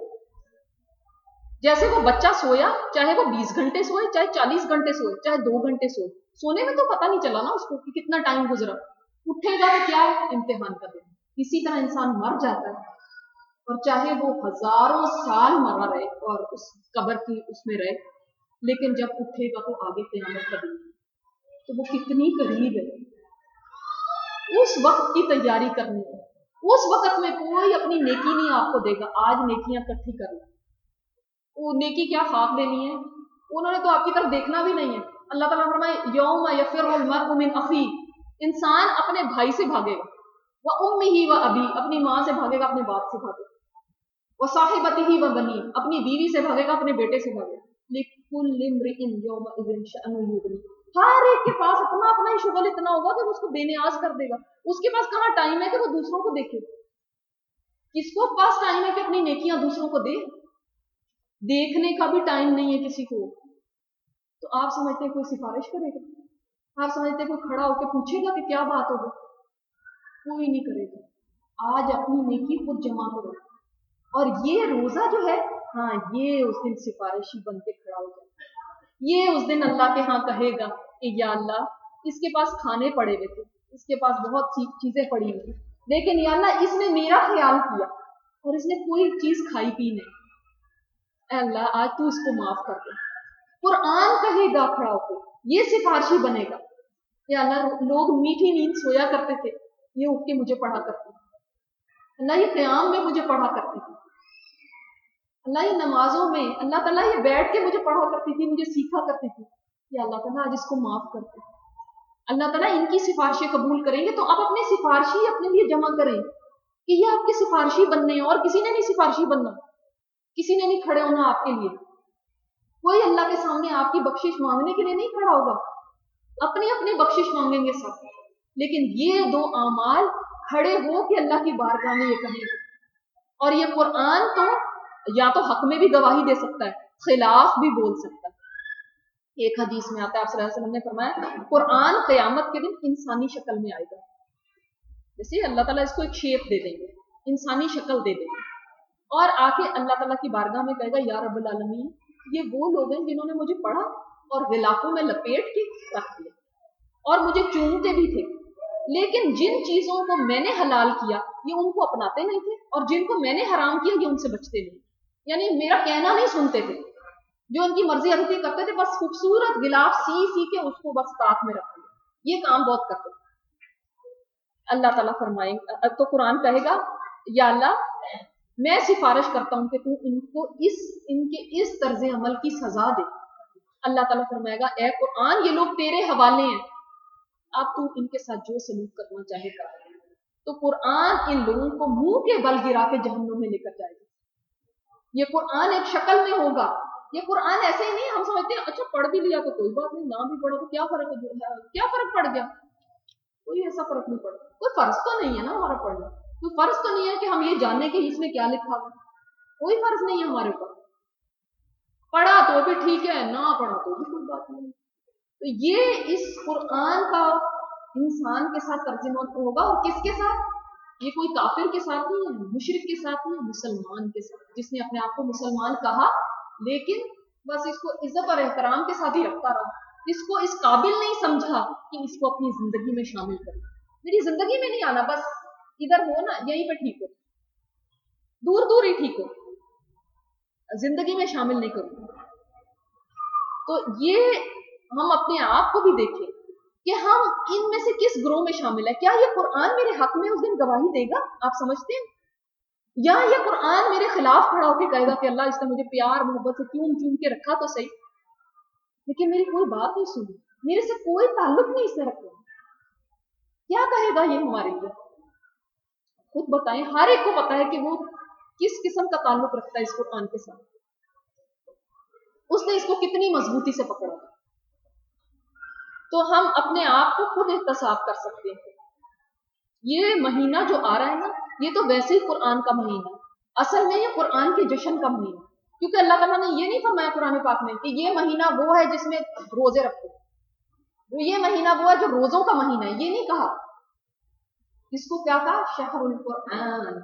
जैसे वो बच्चा सोया, चाहे वो 20 घंटे सोए, चाहे 40 घंटे सोए, चाहे 2 घंटे सोए, सोने में तो पता नहीं चला ना उसको कि कितना टाइम गुजरा। उठेगा तो क्या है? इम्तिहान का दिन। इसी तरह इंसान मर जाता है और चाहे वो हजारों साल मरा रहे और उस कब्र की उसमें रहे, लेकिन जब उठेगा तो आगे क़यामत का दिन, तो वो कितनी करीब है। उस वक्त की तैयारी करनी है। उस वक्त में कोई अपनी नेकी नहीं आपको देगा, आज नेकियां इकट्ठी कर लो, वो नेकी क्या खाक देनी है, उन्होंने तो आपकी तरफ देखना भी नहीं है। अल्लाह ताला फरमाए यौम यफिरुल मर्उ मिन अखी, इंसान अपने भाई से भागेगा, व उम्मिही व अबी, अपनी माँ से भागेगा, अपने बाप से भागेगा, व साहिबतिही व बनी, अपनी बीवी से भागेगा, अपने बेटे से भागेगा। लिकुल्लि इम्रिइन यौमइज़िन शअनुन युग़नी, हर एक के पास अपना अपना ही शुगल इतना होगा कि उसको बेनियाज कर देगा। उसके पास कहाँ टाइम है कि वो दूसरों को देखे? किसको पास टाइम है कि अपनी नेकियां दूसरों को दे? देखने का भी टाइम नहीं है किसी को। तो आप समझते हैं कोई सिफारिश करेगा? आप समझते हैं कोई खड़ा होकर पूछेगा कि क्या बात होगी? कोई नहीं करेगा। आज अपनी नेकी खुद जमा करो, और ये रोजा जो है, हाँ ये उस दिन सिफारिशी बन के खड़ा हो जाएगा। ये उस दिन अल्लाह के हाँ कहेगा कि या अल्लाह इसके पास खाने पड़े हुए थे, इसके पास बहुत सी चीजें पड़ी हुई थी, लेकिन या अल्लाह इसने मेरा ख्याल किया और इसने कोई चीज खाई पी नहीं, अल्लाह आज तू इसको माफ कर दे। कुरान कहेगा खड़ा होकर, ये सिफारिशी बनेगा या अल्लाह लोग मीठी नींद सोया करते थे, ये उठ के मुझे पढ़ा करती थी, अल्लाह ये क़याम में मुझे पढ़ा करती थी, अल्लाह ये नमाजों में अल्लाह ताला ये बैठ के मुझे पढ़ा करती थी, मुझे सीखा करती थी। या अल्लाह ताला आज इसको माफ कर दे। अल्लाह ताला इनकी सिफारिशें कबूल करेंगे। तो आप अपनी सिफारिशी अपने लिए जमा करें कि ये आपकी सिफारिशी बनने हैं, और किसी ने नहीं सिफारिशी बनना, किसी ने नहीं खड़े होना आपके लिए। कोई अल्लाह के सामने आपकी बख्शिश मांगने के लिए नहीं खड़ा होगा, अपनी अपनी बख्शिश मांगेंगे सब। लेकिन ये दो आमाल खड़े हो कि अल्लाह की बारगाह में ये कहेंगे। और ये कुरान तो या तो हक में भी गवाही दे सकता है, खिलाफ भी बोल सकता है। एक हदीस में आता है, आप सल्लल्लाहु अलैहि वसल्लम ने फरमाया कुरान क़यामत के दिन इंसानी शक्ल में आएगा। जैसे अल्लाह ताला इसको एक शेप दे देंगे, इंसानी शक्ल दे देंगे, और आके अल्लाह ताला की बारगाह में कहेगा या रब्बुल आलमीन, ये वो लोग हैं जिन्होंने मुझे पढ़ा और गिलाफों में लपेट के रख दिया और मुझे चूमते भी थे, लेकिन जिन चीजों को मैंने हलाल किया ये उनको अपनाते नहीं थे, और जिनको मैंने हराम किया ये उनसे बचते नहीं। यानी मेरा कहना नहीं सुनते थे, जो उनकी मर्जी अर्थी करते थे, बस खूबसूरत गिलाफ सी के उसको बस ताक में रख दिया, ये काम बहुत करते थे। अल्लाह ताला फरमाएंगे, तो कुरान कहेगा یا اللہ میں سفارش کرتا ہوں کہ تو ان کو ان کے اس طرز عمل کی سزا دے. اللہ تعالیٰ فرمائے گا اے قرآن یہ لوگ تیرے حوالے ہیں، اب تو ان کے ساتھ جو سلوک کرنا چاہے کر. تو قرآن ان لوگوں کو منہ کے بل گرا کے جہنم میں لے کر جائے گا. یہ قرآن ایک شکل میں ہوگا. یہ قرآن ایسے ہی نہیں ہم سمجھتے ہیں اچھا پڑھ بھی لیا تو کوئی بات نہیں، نہ بھی پڑھا تو کیا فرق ہے، کیا فرق پڑ گیا. کوئی ایسا فرق نہیں پڑا. کوئی فرض تو نہیں ہے نا ہمارا پڑھنا، کوئی فرض تو نہیں ہے کہ ہم یہ جاننے کہ اس میں کیا لکھا ہوا. کوئی فرض نہیں ہے ہمارے اوپر. پڑھا تو بھی ٹھیک ہے، نہ پڑھا تو بھی کوئی بات نہیں. تو یہ اس قرآن کا انسان کے ساتھ ترجمہ ہوگا. اور کس کے ساتھ؟ یہ کوئی کافر کے ساتھ نہیں ہے، مشرک کے ساتھ نہیں ہے، مسلمان کے ساتھ، جس نے اپنے آپ کو مسلمان کہا لیکن بس اس کو عزت اور احترام کے ساتھ ہی رکھتا رہا. اس کو اس قابل نہیں سمجھا کہ اس کو اپنی زندگی میں شامل کرے. میری زندگی میں نہیں آنا، بس ادھر ہو نا، یہیں پہ ٹھیک ہو، دور دور ہی ٹھیک ہو، زندگی میں شامل نہیں کروں. تو یہ ہم اپنے آپ کو بھی دیکھیں کہ ہم ان میں سے کس گروہ میں شامل ہے. کیا یہ قرآن میرے حق میں اس دن گواہی دے گا؟ آپ سمجھتے ہیں؟ یا یہ قرآن میرے خلاف کھڑا ہو کے کہے گا کہ اللہ اس نے مجھے پیار محبت سے چوم چوم کے رکھا تو صحیح، لیکن میری کوئی بات نہیں سنی، میرے سے کوئی تعلق نہیں اس نے رکھا. کیا کہے گا یہ ہمارے لیے؟ خود بتائیں. ہر ایک کو پتا ہے کہ وہ کس قسم کا تعلق رکھتا ہے اس قرآن کے ساتھ، اس نے اس کو کتنی مضبوطی سے پکڑا. تو ہم اپنے آپ کو خود احتساب کر سکتے ہیں. یہ مہینہ جو آ رہا ہے نا، یہ تو ویسے ہی قرآن کا مہینہ، اصل میں یہ قرآن کے جشن کا مہینہ. کیونکہ اللہ تعالیٰ نے یہ نہیں فرمایا قرآن پاک میں کہ یہ مہینہ وہ ہے جس میں روزے رکھو، یہ مہینہ وہ ہے جو روزوں کا مہینہ ہے. یہ نہیں کہا. اس کو کیا کہا؟ شہر القرآن،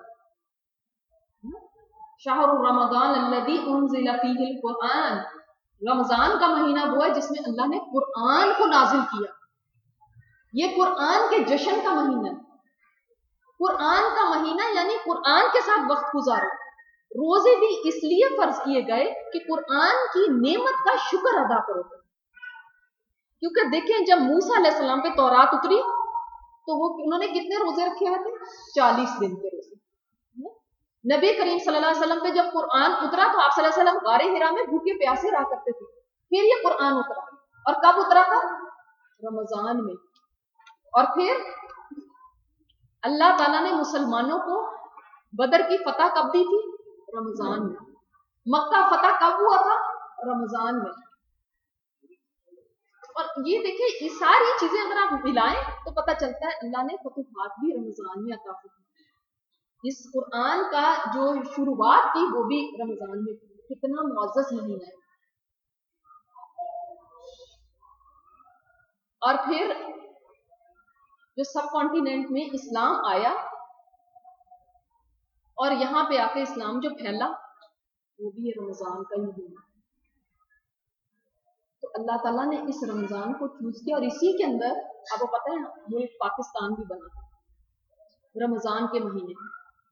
شہر رمضان الذی انزل فیہ القرآن. رمضان کا مہینہ وہ ہے جس میں اللہ نے قرآن کو نازل کیا. یہ قرآن کے جشن کا مہینہ، قرآن کا مہینہ یعنی قرآن کے ساتھ وقت گزارو. روزے بھی اس لیے فرض کیے گئے کہ قرآن کی نعمت کا شکر ادا کرو. کیونکہ دیکھیں جب موسیٰ علیہ السلام پہ تورات اتری تو انہوں نے کتنے روزے رکھے ہوئے تھے؟ 40 دن کے روزے. نبی کریم صلی اللہ علیہ وسلم پہ جب قرآن اترا تو آپ صلی اللہ علیہ وسلم غار حرا میں بھوکے پیاسے رہا کرتے تھے. پھر یہ قرآن اترا، اور کب اترا تھا؟ رمضان میں. اور پھر اللہ تعالیٰ نے مسلمانوں کو بدر کی فتح کب دی تھی؟ رمضان میں. مکہ فتح کب ہوا تھا؟ رمضان میں. اور یہ دیکھیں یہ ساری چیزیں اگر آپ ملائیں تو پتہ چلتا ہے اللہ نے فتوحات بھی رمضان میں عطا کی. اس قرآن کا جو شروعات کی وہ بھی رمضان میں. کتنا معزز مہینہ ہے. اور پھر جو سب کانٹیننٹ میں اسلام آیا اور یہاں پہ آ کے اسلام جو پھیلا وہ بھی رمضان کا ہی مہینہ. تو اللہ تعالیٰ نے اس رمضان کو چوز کیا، اور اسی کے اندر آپ کو پتہ ہے ملک پاکستان بھی بنا رمضان کے مہینے میں.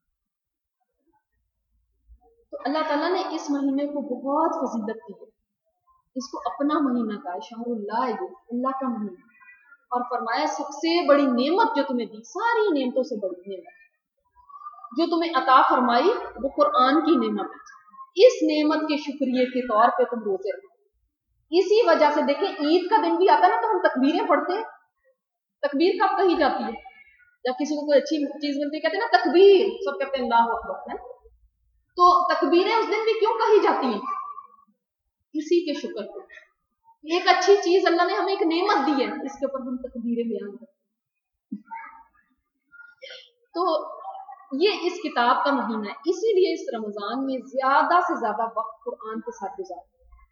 تو اللہ تعالیٰ نے اس مہینے کو بہت فضیلت دی ہے. اس کو اپنا مہینہ کہا ہے، شہر اللہ، اللہ کا مہینہ. اور فرمایا سب سے بڑی نعمت جو تمہیں دی، ساری نعمتوں سے بڑی نعمت جو تمہیں عطا فرمائی وہ قرآن کی نعمت ہے. اس نعمت کے شکریہ کے طور پہ تم روزے رکھو. اسی وجہ سے دیکھیں عید کا دن بھی آتا ہے نا تو ہم تکبیریں پڑھتے ہیں. تکبیر کب کہی جاتی ہے؟ جب کسی کو کوئی اچھی چیز ملتی ہے کہتے ہیں نا تکبیر، سب کہتے ہیں اللہ اکبر ہے. تو تکبیریں اس دن بھی کیوں کہی جاتی ہیں؟ اسی کے شکر کو. ایک اچھی چیز اللہ نے ہمیں ایک نعمت دی ہے، اس کے اوپر ہم تکبیریں بیان کرتے ہیں. تو یہ اس کتاب کا مہینہ ہے، اسی لیے اس رمضان میں زیادہ سے زیادہ وقت قرآن کے ساتھ گزارتے.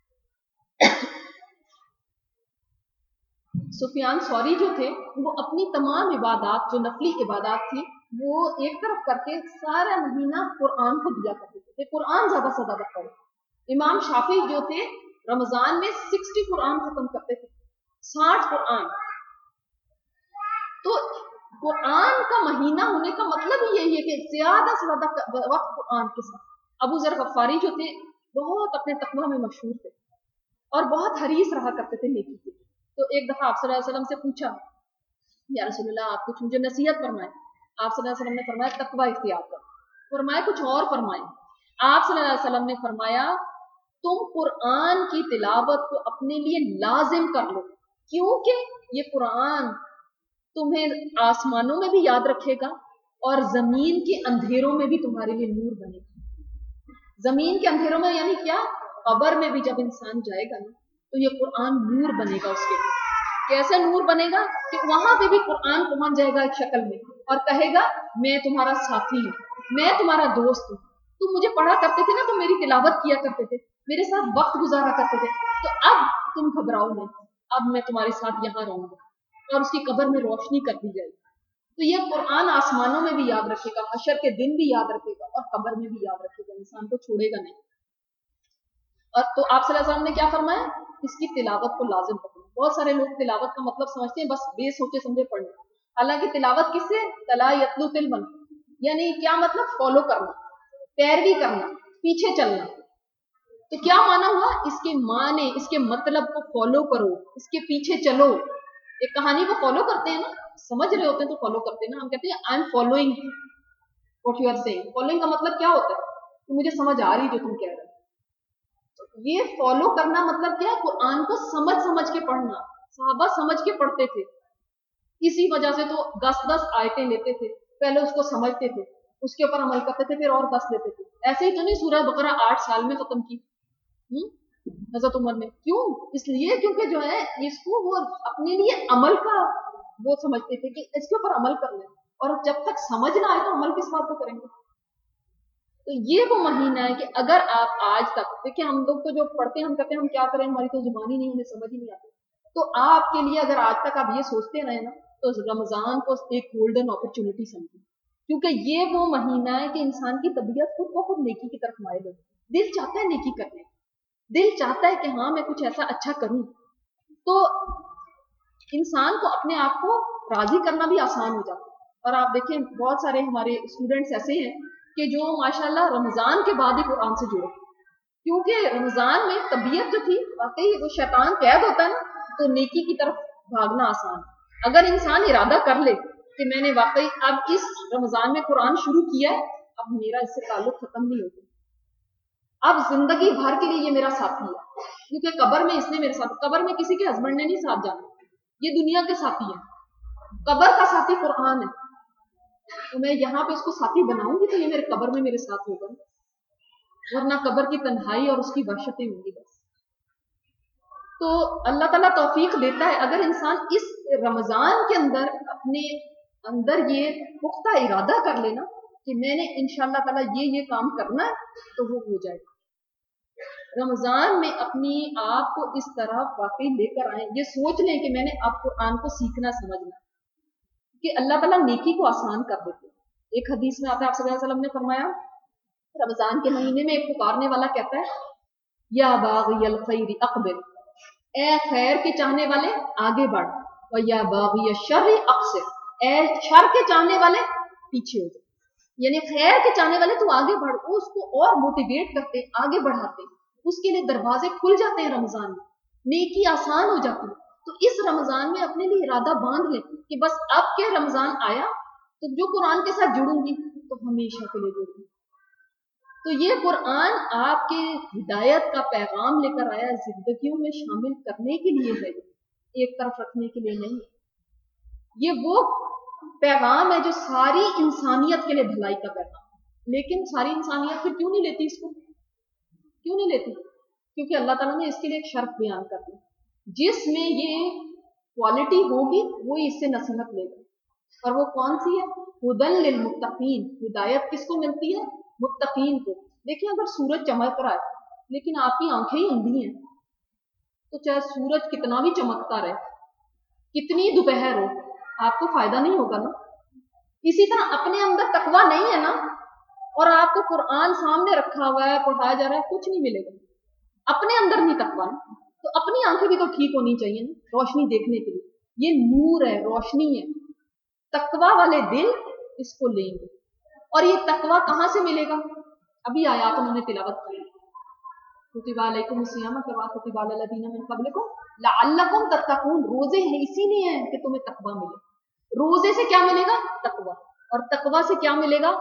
سفیان ثوری جو تھے وہ اپنی تمام عبادات جو نفلی عبادات تھی وہ ایک طرف کر کے سارا مہینہ قرآن کو دیا کرتے تھے، قرآن زیادہ سے زیادہ پڑھے. امام شافعی جو تھے رمضان میں 60 قرآن ختم کرتے تھے، 60 قرآن. تو قرآن کا مہینہ ہونے کا مطلب ہی یہی ہے کہ زیادہ سے زیادہ وقت قرآن کے ساتھ. ابو ذر غفاری جو تھے بہت اپنے تقویٰ میں مشہور تھے اور بہت حریص رہا کرتے تھے نیکی کے. تو ایک دفعہ آپ صلی اللہ علیہ وسلم سے پوچھا یا رسول اللہ آپ کچھ مجھے نصیحت فرمائیں. آپ صلی اللہ علیہ وسلم نے فرمایا تقویٰ اختیار کرو. फरमाए कुछ और फरमाए। आप सल्लल्लाहु अलैहि वसल्लम ने फरमाया तुम कुरान की तिलावत को अपने लिए लाजिम कर लो, क्योंकि ये कुरान तुम्हें आसमानों में भी याद रखेगा और जमीन के अंधेरों में भी तुम्हारे लिए नूर बनेगा। जमीन के अंधेरों में यानी क्या, कब्र में भी जब इंसान जाएगा ना तो ये कुरान नूर बनेगा उसके लिए। कैसे नूर बनेगा कि वहां पे भी कुरान पहुंच जाएगा एक शक्ल में और कहेगा मैं तुम्हारा साथी हूँ, मैं तुम्हारा दोस्त हूँ, तुम मुझे पढ़ा करते थे ना, तुम मेरी तिलावत किया करते थे, मेरे साथ वक्त गुजारा करते थे, तो अब तुम घबराओ नहीं, अब मैं तुम्हारे साथ यहाँ रहूंगा। और उसकी कब्र में रोशनी कर दी जाएगी। तो ये कुरान आसमानों में भी याद रखेगा, हशर के दिन भी याद रखेगा और कब्र में भी याद रखेगा, इंसान को छोड़ेगा नहीं। और तो आप सल्लल्लाहु अलैहि वसल्लम ने क्या फरमाया, इसकी तिलावत को लाजिम पकड़ो। बहुत सारे लोग तिलावत का मतलब समझते हैं बस बेसोचे समझे पढ़ना, हालांकि तिलावत किससे, तला यतलू तिलमन, यानी क्या मतलब, फॉलो करना, पैरवी करना, पीछे चलना। तो क्या माना हुआ, इसके माने, इसके मतलब को फॉलो करो, इसके पीछे चलो। एक कहानी को फॉलो करते हैं ना, समझ रहे होते हैं तो फॉलो करते हैं ना, हम कहते हैं I am following what you are saying. Following का मतलब क्या होता है कि मुझे समझ आ रही जो तुम कह रहे हो। ये फॉलो करना मतलब क्या है, कुरान को समझ समझ के पढ़ना। सहाबा समझ के पढ़ते थे, इसी वजह से तो 10-10 आयतें लेते थे, पहले उसको समझते थे, उसके ऊपर अमल करते थे, फिर और 10 लेते थे। ऐसे ही तो नहीं सूरह बकरा 8 साल में खत्म की हजरत उमर ने। क्यों, इसलिए क्योंकि जो है इसको वो अपने लिए अमल का वो समझते थे कि इसके ऊपर अमल कर ले, और जब तक समझ ना आए तो अमल किस बात को करेंगे। तो ये वो महीना है कि अगर आप आज तक, देखिए हम लोग तो जो पढ़ते हैं हम कहते हैं हम क्या करें, हमारी तो जुबान ही नहीं, हमें समझ ही नहीं आती। तो आपके लिए अगर आज तक आप ये सोचते रहे ना, तो रमजान को एक गोल्डन अपॉर्चुनिटी समझिए, क्योंकि ये वो महीना है कि इंसान की तबीयत खुद ब खुद नेकी की तरफ माइल हो, दिल चाहता है नेकी करने, दिल चाहता है कि हाँ मैं कुछ ऐसा अच्छा करूं। तो इंसान को अपने आप को राजी करना भी आसान हो जाता है। और आप देखें बहुत सारे हमारे स्टूडेंट्स ऐसे हैं कि जो माशाल्लाह रमजान के बाद ही कुरान से जुड़े, क्योंकि रमजान में तबीयत जो थी वाकई वो शैतान कैद होता है ना, तो नेकी की तरफ भागना आसान। अगर इंसान इरादा कर ले कि मैंने वाकई अब इस रमजान में कुरान शुरू किया है, अब मेरा इससे ताल्लुक खत्म नहीं होगा, अब जिंदगी भर के लिए ये मेरा साथी है, क्योंकि कब्र में इसने मेरे साथ, कब्र में किसी के हस्बैंड ने नहीं साथ जाना, ये दुनिया के साथी है, कब्र का साथी कुरान है, तो मैं यहाँ पे उसको साथी बनाऊंगी तो ये मेरे कब्र में मेरे साथ होगा, वरना कब्र की तन्हाई और उसकी वहशतें होंगी बस। तो अल्लाह ताला तौफीक देता है, अगर इंसान इस रमजान के अंदर अपने अंदर ये पुख्ता इरादा कर लेना कि मैंने इंशाअल्लाह ताला ये काम करना है, तो वो हो जाएगा। रमजान में अपनी आप को इस तरह वाकई लेकर आए, ये सोच लें कि मैंने अब कुरान को सीखना समझना, कि अल्लाह ताला नेकी को आसान कर देते हैं। एक हदीस में आता है, आप सल्लल्लाहु अलैहि वसल्लम ने फरमाया, रमजान के महीने में एक पुकारने वाला कहता है, या बाग़ियल खैरि अक़बिल, ए खैर के चाहने वाले आगे बढ़, और या बाग़िय शर्रि अक़सिर, ए शर के चाहने वाले पीछे हो जाए। यानी खैर के चाहने वाले तो आगे बढ़, उसको और मोटिवेट करते, आगे बढ़ाते, उसके लिए दरवाजे खुल जाते हैं रमजान में, नेकी आसान हो जाती है। तो इस रमजान में अपने लिए इरादा बांध ले कि बस अब के रमजान आया तो जो कुरान के साथ जुड़ूंगी तो हमेशा के लिए जुड़ूंगी। तो ये कुरान आपके हिदायत का पैगाम लेकर आया, जिंदगियों में शामिल करने के लिए है, एक तरफ रखने के लिए नहीं। ये वो पैगाम है जो सारी इंसानियत के लिए भलाई का पैगाम। लेकिन सारी इंसानियत फिर क्यों नहीं लेती इसको, क्यों नहीं लेती? क्योंकि अल्लाह ताला ने इसके लिए एक शर्त बयान कर दी, जिसमें ये क्वालिटी होगी वो इससे नसीहत लेगा। और वो कौन सी है? हुदन लिल मुत्तकीन, हिदायत किसको मिलती है? मुत्तकीन को। देखिए अगर सूरज चमक रहा है लेकिन आपकी आंखें ही अंधी हैं, तो चाहे सूरज कितना भी चमकता रहे, कितनी दोपहर हो, आपको फायदा नहीं होगा ना। इसी तरह अपने अंदर तकवा नहीं है ना, और आपको कुरान सामने रखा हुआ है, पढ़ाया जा रहा है, कुछ नहीं मिलेगा। अपने अंदर नहीं तकवा ना, तो अपनी आंखें भी तो ठीक होनी चाहिए ना, रोशनी देखने के लिए। ये नूर है, रोशनी है, तकवा वाले दिल इसको लेंगे। और ये तकवा कहां से मिलेगा? अभी आयात उन्होंने तिलावत की, कुतिबा अलैकुम सियाम कमा कुतिबा अलल लदीना मिन क़ब्लिकुम लअल्लकुम तत्तकून। रोजे हैं इसीलिए है कि तुम्हें तकवा मिले। रोजे से क्या मिलेगा? तकवा। और तकवा से क्या मिलेगा?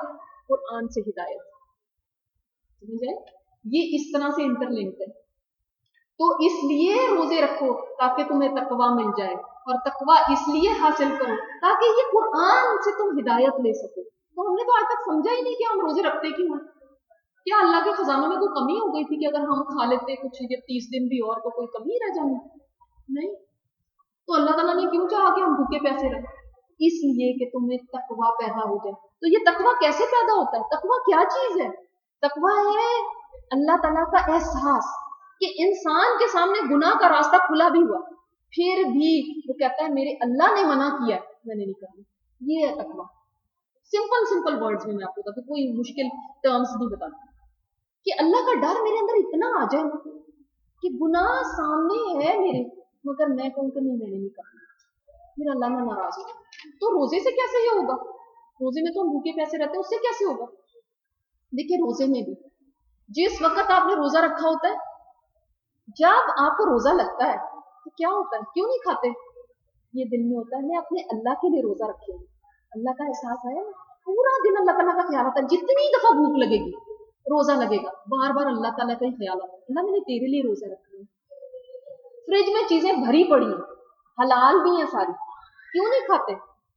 قرآن سے ہدایت. سمجھے؟ یہ اس طرح سے انٹرلنکڈ ہے. تو اس لیے روزے رکھو تاکہ تمہیں تقویٰ مل جائے, اور تقویٰ اس لیے حاصل کرو تاکہ یہ قرآن سے تم ہدایت لے سکو. تو ہم نے تو آج تک سمجھا ہی نہیں کہ ہم روزے رکھتے کیوں ہیں. کیا اللہ کے خزانوں میں کوئی کمی ہو گئی تھی کہ اگر ہم کھا لیتے کچھ یہ 30 دن بھی اور تو کوئی کمی رہ جانا؟ نہیں. تو اللہ تعالیٰ نے کیوں چاہا کہ ہم بھوکے پیسے رہیں؟ اس لیے کہ تمہیں تقویٰ پیدا ہو جائے. تو یہ تقویٰ کیسے پیدا ہوتا ہے؟ تقویٰ کیا چیز ہے؟ تقویٰ ہے اللہ تعالیٰ کا احساس کہ انسان کے سامنے گناہ کا راستہ کھلا بھی ہوا, پھر بھی وہ کہتا ہے میرے اللہ نے منع کیا ہے, میں نے نہیں کرنا. یہ ہے تقویٰ. سمپل ورڈز میں آپ کو بتاتی, کوئی مشکل ٹرمز نہیں بتاتی. کہ اللہ کا ڈر میرے اندر اتنا آ جائے کہ گناہ سامنے ہے میرے, مگر میں کہوں کہ نہیں, میں نے نہیں کرنا, میرا اللہ نہ ناراض ہو. تو روزے سے کیسے یہ ہوگا؟ روزے میں تو ہم بھوکے پیسے رہتے ہیں, اس سے کیسے ہوگا؟ دیکھیں روزے میں بھی جس وقت آپ نے روزہ رکھا ہوتا ہے, جب آپ کو روزہ لگتا ہے تو کیا ہوتا ہے؟ کیوں نہیں کھاتے؟ یہ دل میں ہوتا ہے میں اپنے اللہ کے لیے روزہ رکھی ہوں. اللہ کا احساس ہے, پورا دن اللہ تعالیٰ کا خیال آتا ہے. جتنی دفعہ بھوک لگے گی, روزہ لگے گا, بار بار اللہ تعالیٰ کا ہی خیال آتا ہے, اللہ میں نے تیرے لیے روزہ رکھا ہے. فریج میں چیزیں بھری پڑی ہیں, حلال بھی ہیں ساری, کیوں نہیں کھاتے؟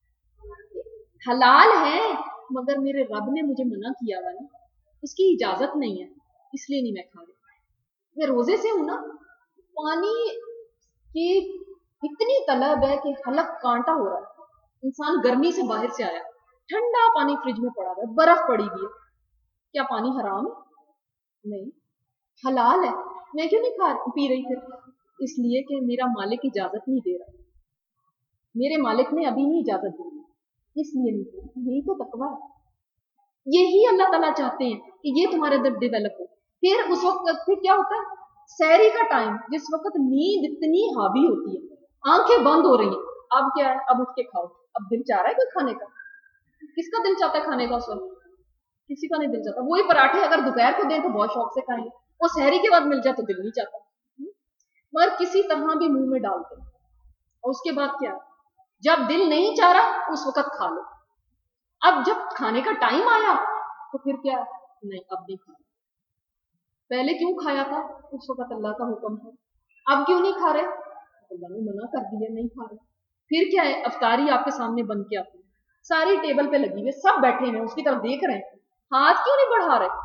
حلال ہے مگر میرے رب نے مجھے منع کیا ہوا نا, اس کی اجازت نہیں ہے, اس لیے نہیں میں کھا رہی. میں روزے سے ہوں نا, پانی کی اتنی طلب ہے کہ حلق کانٹا ہو رہا ہے. انسان گرمی سے باہر سے آیا, ٹھنڈا پانی فریج میں پڑا ہوا ہے, برف پڑی ہوئی ہے. کیا پانی حرام ہے؟ نہیں, حلال ہے. میں کیوں نہیں پی رہی پھر؟ اس لیے کہ میرا مالک اجازت نہیں دے رہا, میرے مالک نے ابھی نہیں اجازت دی, اس لیے نہیں پی. یہی تو تقویٰ ہے. یہی اللہ تعالیٰ چاہتے ہیں کہ یہ تمہارے اندر ڈیولپ ہو. پھر اس وقت پھر کیا ہوتا ہے؟ سحری کا ٹائم, جس وقت نیند اتنی حاوی ہوتی ہے, آنکھیں بند ہو رہی ہیں, اب کیا ہے؟ اب اٹھ کے کھاؤ. اب دل چاہ رہا ہے کوئی کھانے کا؟ کس کا دل چاہتا ہے کھانے کا اس وقت؟ کسی کا نہیں دل چاہتا. وہی پراٹھے اگر دوپہر کو دیں تو بہت شوق سے کھائیں گے, وہ سحری کے بعد مل جائے تو دل نہیں چاہتا, مگر کسی طرح بھی منہ میں ڈالتے ہیں. اور اس کے بعد کیا؟ جب دل نہیں چاہ رہا اس وقت کھا لو. اب جب کھانے کا ٹائم آیا تو پھر کیا؟ نہیں, اب نہیں کھانا. پہلے کیوں کھایا تھا؟ اس وقت اللہ کا حکم ہے. اب کیوں نہیں کھا رہے؟ اللہ نے منع کر دیا, نہیں کھا رہے. پھر کیا ہے؟ افطاری آپ کے سامنے بن کے آتی ہے, ساری ٹیبل پہ لگی ہوئی, سب بیٹھے ہیں, اس کی طرف دیکھ رہے ہیں, ہاتھ کیوں نہیں بڑھا رہے؟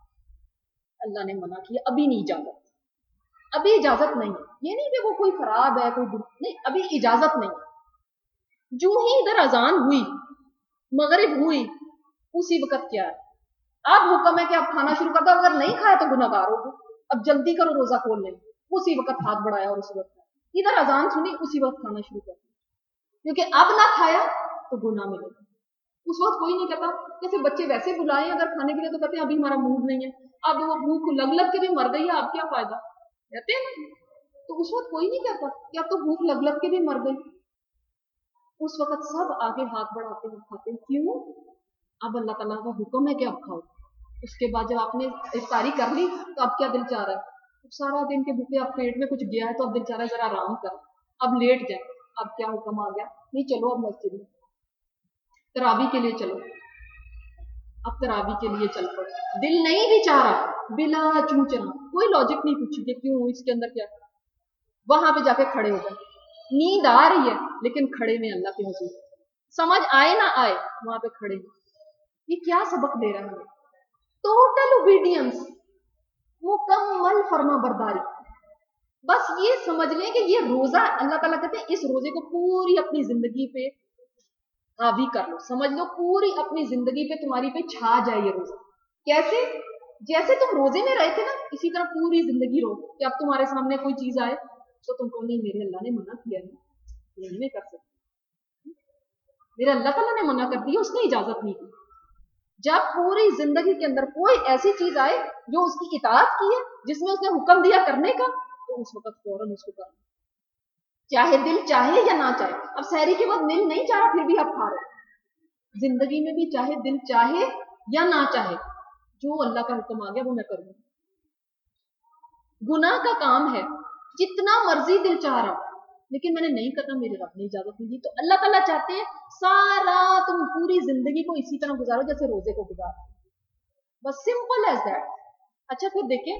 اللہ نے منع کیا, ابھی نہیں اجازت, ابھی اجازت نہیں ہے. یہ نہیں کہ وہ کوئی خراب ہے, کوئی نہیں, ابھی اجازت نہیں. جو ہی ادھر اذان ہوئی, مغرب ہوئی, اسی وقت کیا ہے؟ اب حکم ہے کہ آپ کھانا شروع کر دو, اگر نہیں کھایا تو گناہ گار ہوگا, اب جلدی کرو روزہ کھول لیں. اسی وقت ہاتھ بڑھایا اور اسی وقت ادھر اذان سنی, اسی وقت کھانا شروع کر دیا, کیونکہ اب نہ کھایا تو گناہ ملے گا. اس وقت کوئی نہیں کہتا, جیسے بچے ویسے بلائیں اگر کھانے کے لیے تو کہتے ہیں ابھی ہمارا موڈ نہیں ہے, اب وہ بھوک لگ لگ کے بھی مر گئی ہے, آپ کیا فائدہ, کہتے ہیں نا. تو اس وقت کوئی نہیں کہتا کہ اب تو بھوک لگ لگ کے بھی مر گئی. اس وقت سب آگے ہاتھ بڑھاتے ہیں, کھاتے ہیں. کیوں؟ اب اللہ تعالیٰ کا حکم ہے کہ اب کھاؤ. اس کے بعد جب آپ نے افطاری کر لی تو اب کیا دل چاہ رہا ہے؟ سارا دن کے بھوکے اب پیٹ میں کچھ گیا ہے تو اب دل چاہ رہا ہے ذرا آرام کر, اب لیٹ جائے. اب کیا حکم آ گیا؟ نہیں, چلو اب مسجد میں تراویح کے لیے چلو. اب تراویح کے لیے چل پڑو. دل نہیں بھی چاہ رہا, بلا چونچنا, کوئی لاجک نہیں پوچھی کہ کیوں, اس کے اندر کیا. وہاں پہ جا کے کھڑے ہو گئے, نیند آ رہی ہے لیکن کھڑے میں اللہ کے حضور, سمجھ آئے نہ آئے وہاں پہ کھڑے. یہ کیا سبق دے رہا ہے؟ ٹوٹل اوبیڈینس, مکمل فرما برداری. بس یہ سمجھ لیں کہ یہ روزہ, اللہ تعالیٰ کہتے ہیں اس روزے کو پوری اپنی زندگی پہ حاوی کر لو, سمجھ لو پوری اپنی زندگی پہ تمہاری پہ چھا جائے یہ روزہ. کیسے؟ جیسے تم روزے میں رہے تھے نا, اسی طرح پوری زندگی رہو کہ اب تمہارے سامنے کوئی چیز آئے تو تم کو نہیں, میرے اللہ نے منع کیا ہے, نہیں میں کر سکتی, میرے اللہ تعالیٰ نے منع کر دی, اس نے اجازت نہیں دی. جب پوری زندگی کے اندر کوئی ایسی چیز آئے جو اس کی اطاعت کی ہے, جس میں اس نے حکم دیا کرنے کا, تو اس وقت فوراً اس کو کرنا, چاہے دل چاہے یا نہ چاہے. اب سحری کے بعد دل نہیں چاہ رہا پھر بھی آپ کھا رہے. زندگی میں بھی چاہے دل چاہے یا نہ چاہے, جو اللہ کا حکم آ گیا وہ میں کروں. گناہ کا کام ہے, جتنا مرضی دل چاہ رہا لیکن میں نے نہیں کرنا, میرے رب نے اجازت نہیں دی. تو اللہ تعالیٰ چاہتے ہیں سارا تم پوری زندگی کو اسی طرح گزارو جیسے روزے کو گزارو. बस सिंपल एज दैट। अच्छा फिर देखें,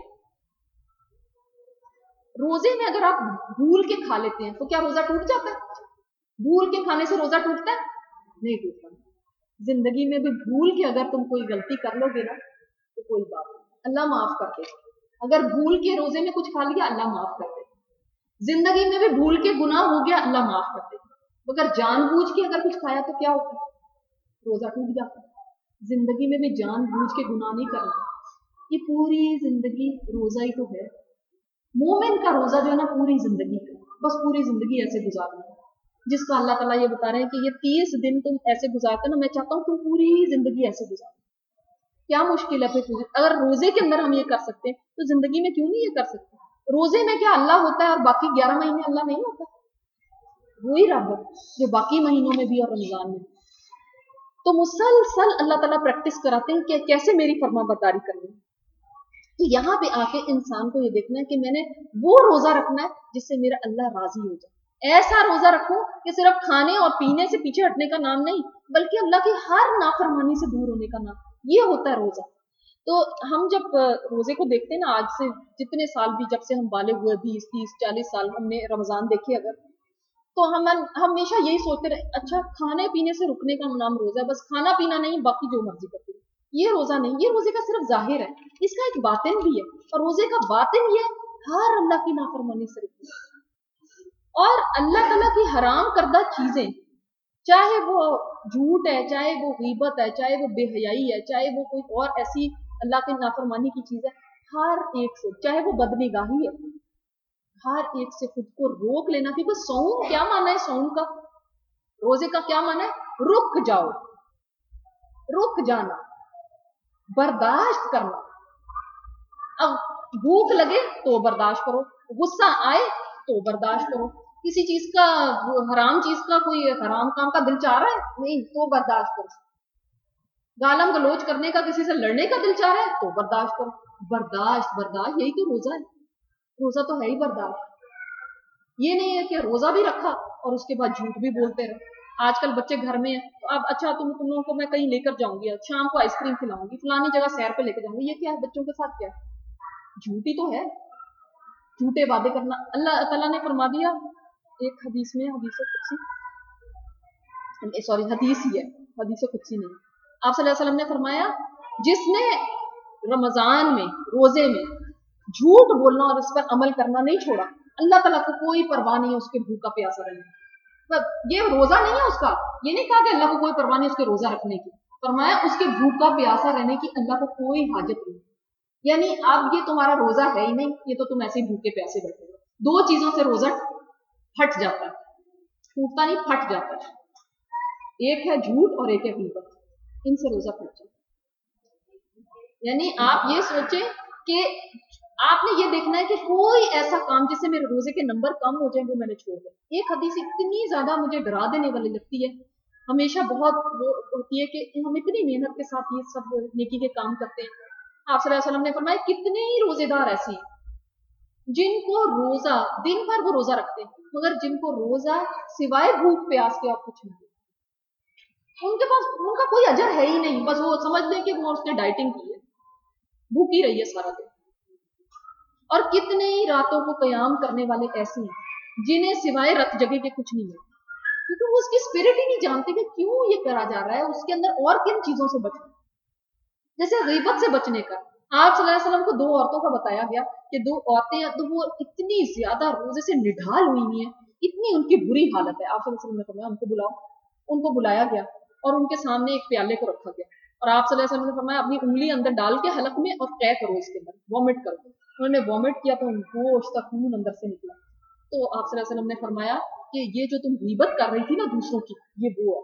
रोजे में अगर आप भूल के खा लेते हैं तो क्या रोजा टूट जाता है? भूल के खाने से रोजा टूटता है? नहीं टूटता। जिंदगी में भी भूल के अगर तुम कोई गलती कर लोगे ना तो कोई बात नहीं, अल्लाह माफ कर दे। अगर भूल के रोजे में कुछ खा लिया अल्लाह माफ कर दे। जिंदगी में भी भूल के गुनाह हो गया अल्लाह माफ कर दे। अगर जानबूझ के अगर कुछ खाया तो क्या होता है? रोजा टूट जाता है। जिंदगी में भी जानबूझ के गुनाह नहीं करना। ये पूरी जिंदगी रोजा ही तो है। मोमिन का रोजा जो है ना पूरी जिंदगी का, बस पूरी जिंदगी ऐसे गुजारना है, जिसका अल्लाह ताला ये बता रहे हैं कि ये 30 दिन तुम ऐसे गुजारते ना, मैं चाहता हूँ तुम पूरी जिंदगी ऐसे गुजारो। क्या मुश्किल है फिर? अगर रोजे के अंदर हम ये कर सकते हैं तो जिंदगी में क्यों नहीं ये कर सकते? रोजे में क्या अल्लाह होता है और बाकी 11 महीने अल्लाह नहीं होता? वही रब जो बाकी महीनों में भी और रमजान में। तो मुसलसल अल्लाह ताला प्रैक्टिस कराते हैं कि कैसे मेरी फरमाबरदारी करनी है। तो यहाँ पे आके इंसान को ये देखना है कि मैंने वो रोजा रखना है जिससे मेरा अल्लाह राजी हो जाए। ऐसा रोजा रखो कि सिर्फ खाने और पीने से पीछे हटने का नाम नहीं, बल्कि अल्लाह की हर नाफरमानी से दूर होने का नाम, ये होता है रोजा। तो हम जब रोजे को देखते हैं ना, आज से जितने साल भी, जब से हम बालिग हुए, 20, 30, 40 साल हमने रमजान देखे अगर, तो हम हमेशा यही सोचते रहे, अच्छा खाने पीने से रुकने का नाम रोजा है, बस खाना पीना नहीं, बाकी जो मर्जी करते हैं। ये रोजा नहीं, ये रोजे का सिर्फ जाहिर है, इसका एक बातिन भी है। और रोजे का बातिन ये हर अल्लाह की नाफरमानी से रुकना और अल्लाह ताला की हराम करदा चीजें, चाहे वो झूठ है, चाहे वो गीबत है, चाहे वो बेहयाई है, चाहे वो कोई और ऐसी अल्लाह की नाफरमानी की चीज है, हर एक से, चाहे वो बदनिगाही है, हर एक से खुद को रोक लेना। क्योंकि सौम क्या माना है? सौम का, रोजे का क्या माना है? रुक जाओ, रुक जाना, बर्दाश्त करना। अब भूख लगे तो बर्दाश्त करो, गुस्सा आए तो बर्दाश्त करो, किसी चीज का, हराम चीज का, कोई हराम काम का दिल चाह रहा है नहीं तो बर्दाश्त करो, गालम गलोच करने का, किसी से लड़ने का दिल चाह रहा है तो बर्दाश्त करो। बर्दाश्त बर्दाश्त, यही तो रोजा है। रोजा तो है ही बर्दाश्त। ये नहीं है कि रोजा भी रखा और उसके बाद झूठ भी बोलते रहे। आजकल बच्चे घर में हैं तो अब अच्छा तुम लोगों को मैं कहीं लेकर जाऊंगी, शाम को आइसक्रीम खिलाऊंगी, फलानी जगह सैर पे लेकर जाऊंगी, ये क्या है? बच्चों के साथ क्या है? झूठी तो है, झूठे वादे करना। अल्लाह ताला ने फरमा दिया एक हदीस में, हदीस कुदसी, सॉरी हदीस ही है, हदीस कुदसी नहीं, आप सल्लल्लाहु अलैहि वसल्लम ने फरमाया, जिसने रमजान में, रोजे में झूठ बोलना और इस पर अमल करना नहीं छोड़ा, अल्लाह ताला को कोई परवाह नहीं है उसके भूखा प्यासा रहने। ये रोजा नहीं है उसका, ये नहीं कहा कि अल्लाह को कोई परवाह नहीं उसके रोजा रखने की, फरमाया उसके भूखा प्यासा रहने की अल्लाह को कोई हाजत नहीं। यानी अब ये तुम्हारा रोजा है ही नहीं, ये तो तुम ऐसे ही भूखे प्यासे बैठे हो। दो चीजों से रोजा फट जाता है, टूटता नहीं, फट जाता है। एक है झूठ और एक है गीबत, इनसे रोजा फट जाता है। यानी आप ये सोचें कि आपने ये देखना है कि कोई ऐसा काम जिससे मेरे रोजे के नंबर कम हो जाए वो मैंने छोड़ दिया। एक हदीस इतनी ज्यादा मुझे डरा देने वाली लगती है, हमेशा बहुत होती है कि हम इतनी मेहनत के साथ ये सब नेकी के काम करते हैं। आप सल्लल्लाहु अलैहि वसल्लम ने फरमाया, कितने ही रोजेदार ऐसे हैं जिनको रोजा, दिन भर वो रोजा रखते हैं, मगर जिनको रोजा सिवाय भूख प्यास के और कुछ नहीं, उनके पास उनका कोई अजर है ही नहीं। बस वो समझ लें कि वो उसने डाइटिंग की है, भूखी रही है सारा दिन। और कितने ही रातों को कयाम करने वाले ऐसे हैं जिन्हें सिवाय रत जगह के कुछ नहीं मिलता, क्योंकि वो उसकी स्पिरिट ही नहीं जानते कि क्यों ये करा जा रहा है, उसके अंदर और किन चीजों से बचना। जैसे गीबत से बचने का आप सल्लल्लाहु अलैहि वसल्लम को दो औरतों का बताया गया कि दो औरतें, तो वो इतनी ज्यादा रोजे से निढाल हुई हैं, इतनी उनकी बुरी हालत है। आप सल्लल्लाहु अलैहि वसल्लम ने फरमाया उनको बुलाओ। उनको बुलाया गया और उनके सामने एक प्याले को रखा गया और आप सल्लल्लाहु अलैहि वसल्लम ने फरमाया अपनी उंगली अंदर डाल के हलक में और तय करो, इसके अंदर वॉमिट करो। उन्होंने वॉमिट किया तो गोश्त तक खून अंदर से निकला। तो आप सल्लल्लाहु अलैहि वसल्लम ने फरमाया कि ये जो तुम गीबत कर रही थी ना दूसरों की, ये वो है।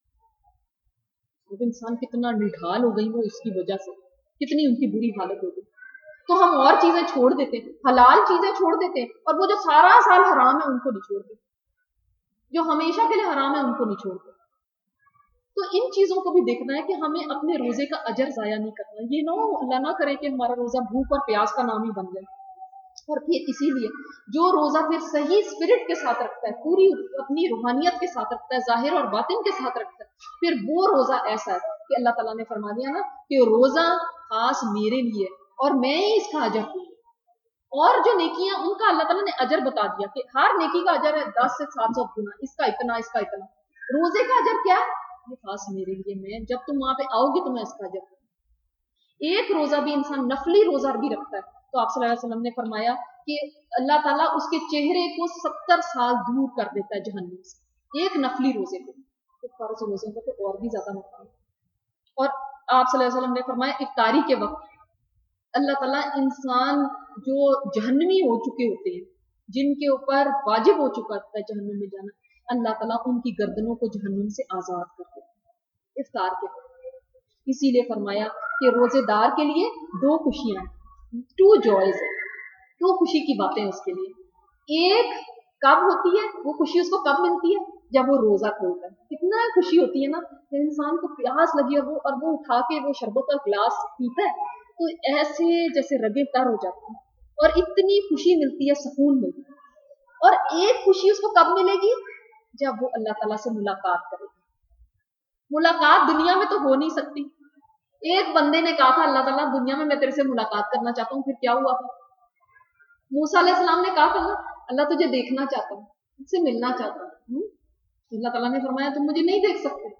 तो इंसान कितना निढाल हो गई वो इसकी वजह से, कितनी उनकी बुरी हालत हो गई। तो हम और चीजें छोड़ देते हैं, हलाल चीजें छोड़ देते हैं, और वो जो सारा साल हराम है उनको नहीं छोड़ते, जो हमेशा के लिए हराम है उनको नहीं छोड़ते। तो इन चीजों को भी देखना है कि हमें अपने रोजे का अजर जाया नहीं करना। ये ना अल्लाह ना करे कि हमारा रोजा भूख और प्यास का नाम ही बन जाए। और फिर इसीलिए जो रोजा फिर सही स्पिरिट के साथ रखता है, पूरी अपनी रूहानियत के साथ रखता है, जाहिर और बातिन के साथ रखता है, फिर वो रोजा ऐसा है कि अल्लाह ताला ने फरमा दिया ना कि रोजा خاص میرے لیے اور میں ہی اس کا اجر دوں. اور جو نیکیاں ان کا اللہ تعالیٰ نے اجر بتا دیا کہ ہر نیکی کا اجر ہے 10 سے 700 گنا, اس کا اتنا, اس کا اتنا. روزے کا اجر کیا ہے؟ یہ خاص میرے لیے, میں جب تم وہاں پہ آؤ گی تو میں اس کا اجر دوں. ایک روزہ بھی انسان نفلی روزہ بھی رکھتا ہے تو آپ صلی اللہ علیہ وسلم نے فرمایا کہ اللہ تعالیٰ اس کے چہرے کو 70 سال دور کر دیتا ہے جہنم سے, ایک نفلی روزے کو. تو فرض روزے کو تو اور بھی زیادہ مقام. اور آپ صلی اللہ علیہ وسلم نے فرمایا افطاری کے وقت اللہ تعالیٰ انسان جو جہنمی ہو چکے ہوتے ہیں, جن کے اوپر واجب ہو چکا ہے جہنم میں جانا, اللہ تعالیٰ ان کی گردنوں کو جہنم سے آزاد کر دیتے ہیں افطار کے وقت. اسی لیے فرمایا کہ روزے دار کے لیے 2 خوشیاں ہیں, 2 joys ہیں, 2 خوشی کی باتیں اس کے لیے. ایک کب ہوتی ہے وہ خوشی, اس کو کب ملتی ہے؟ جب وہ روزہ کھولتا ہے. کتنا خوشی ہوتی ہے نا, انسان کو پیاس لگی اور وہ اٹھا کے وہ شربت کا گلاس پیتا ہے تو ایسے جیسے رگیں تر ہو جاتی ہیں اور اتنی خوشی ملتی ہے, سکون ملتا ہے. اور ایک خوشی اس کو کب ملے گی؟ جب وہ اللہ تعالیٰ سے ملاقات کرے گا. ملاقات دنیا میں تو ہو نہیں سکتی. ایک بندے نے کہا تھا اللہ تعالیٰ دنیا میں تیرے سے ملاقات کرنا چاہتا ہوں, پھر کیا ہوا تھا؟ موسیٰ علیہ السلام نے کہا تھا نا اللہ تجھے دیکھنا چاہتا ہوں, تجھ سے ملنا چاہتا ہوں. اللہ تعالیٰ نے فرمایا تم مجھے نہیں دیکھ سکتے.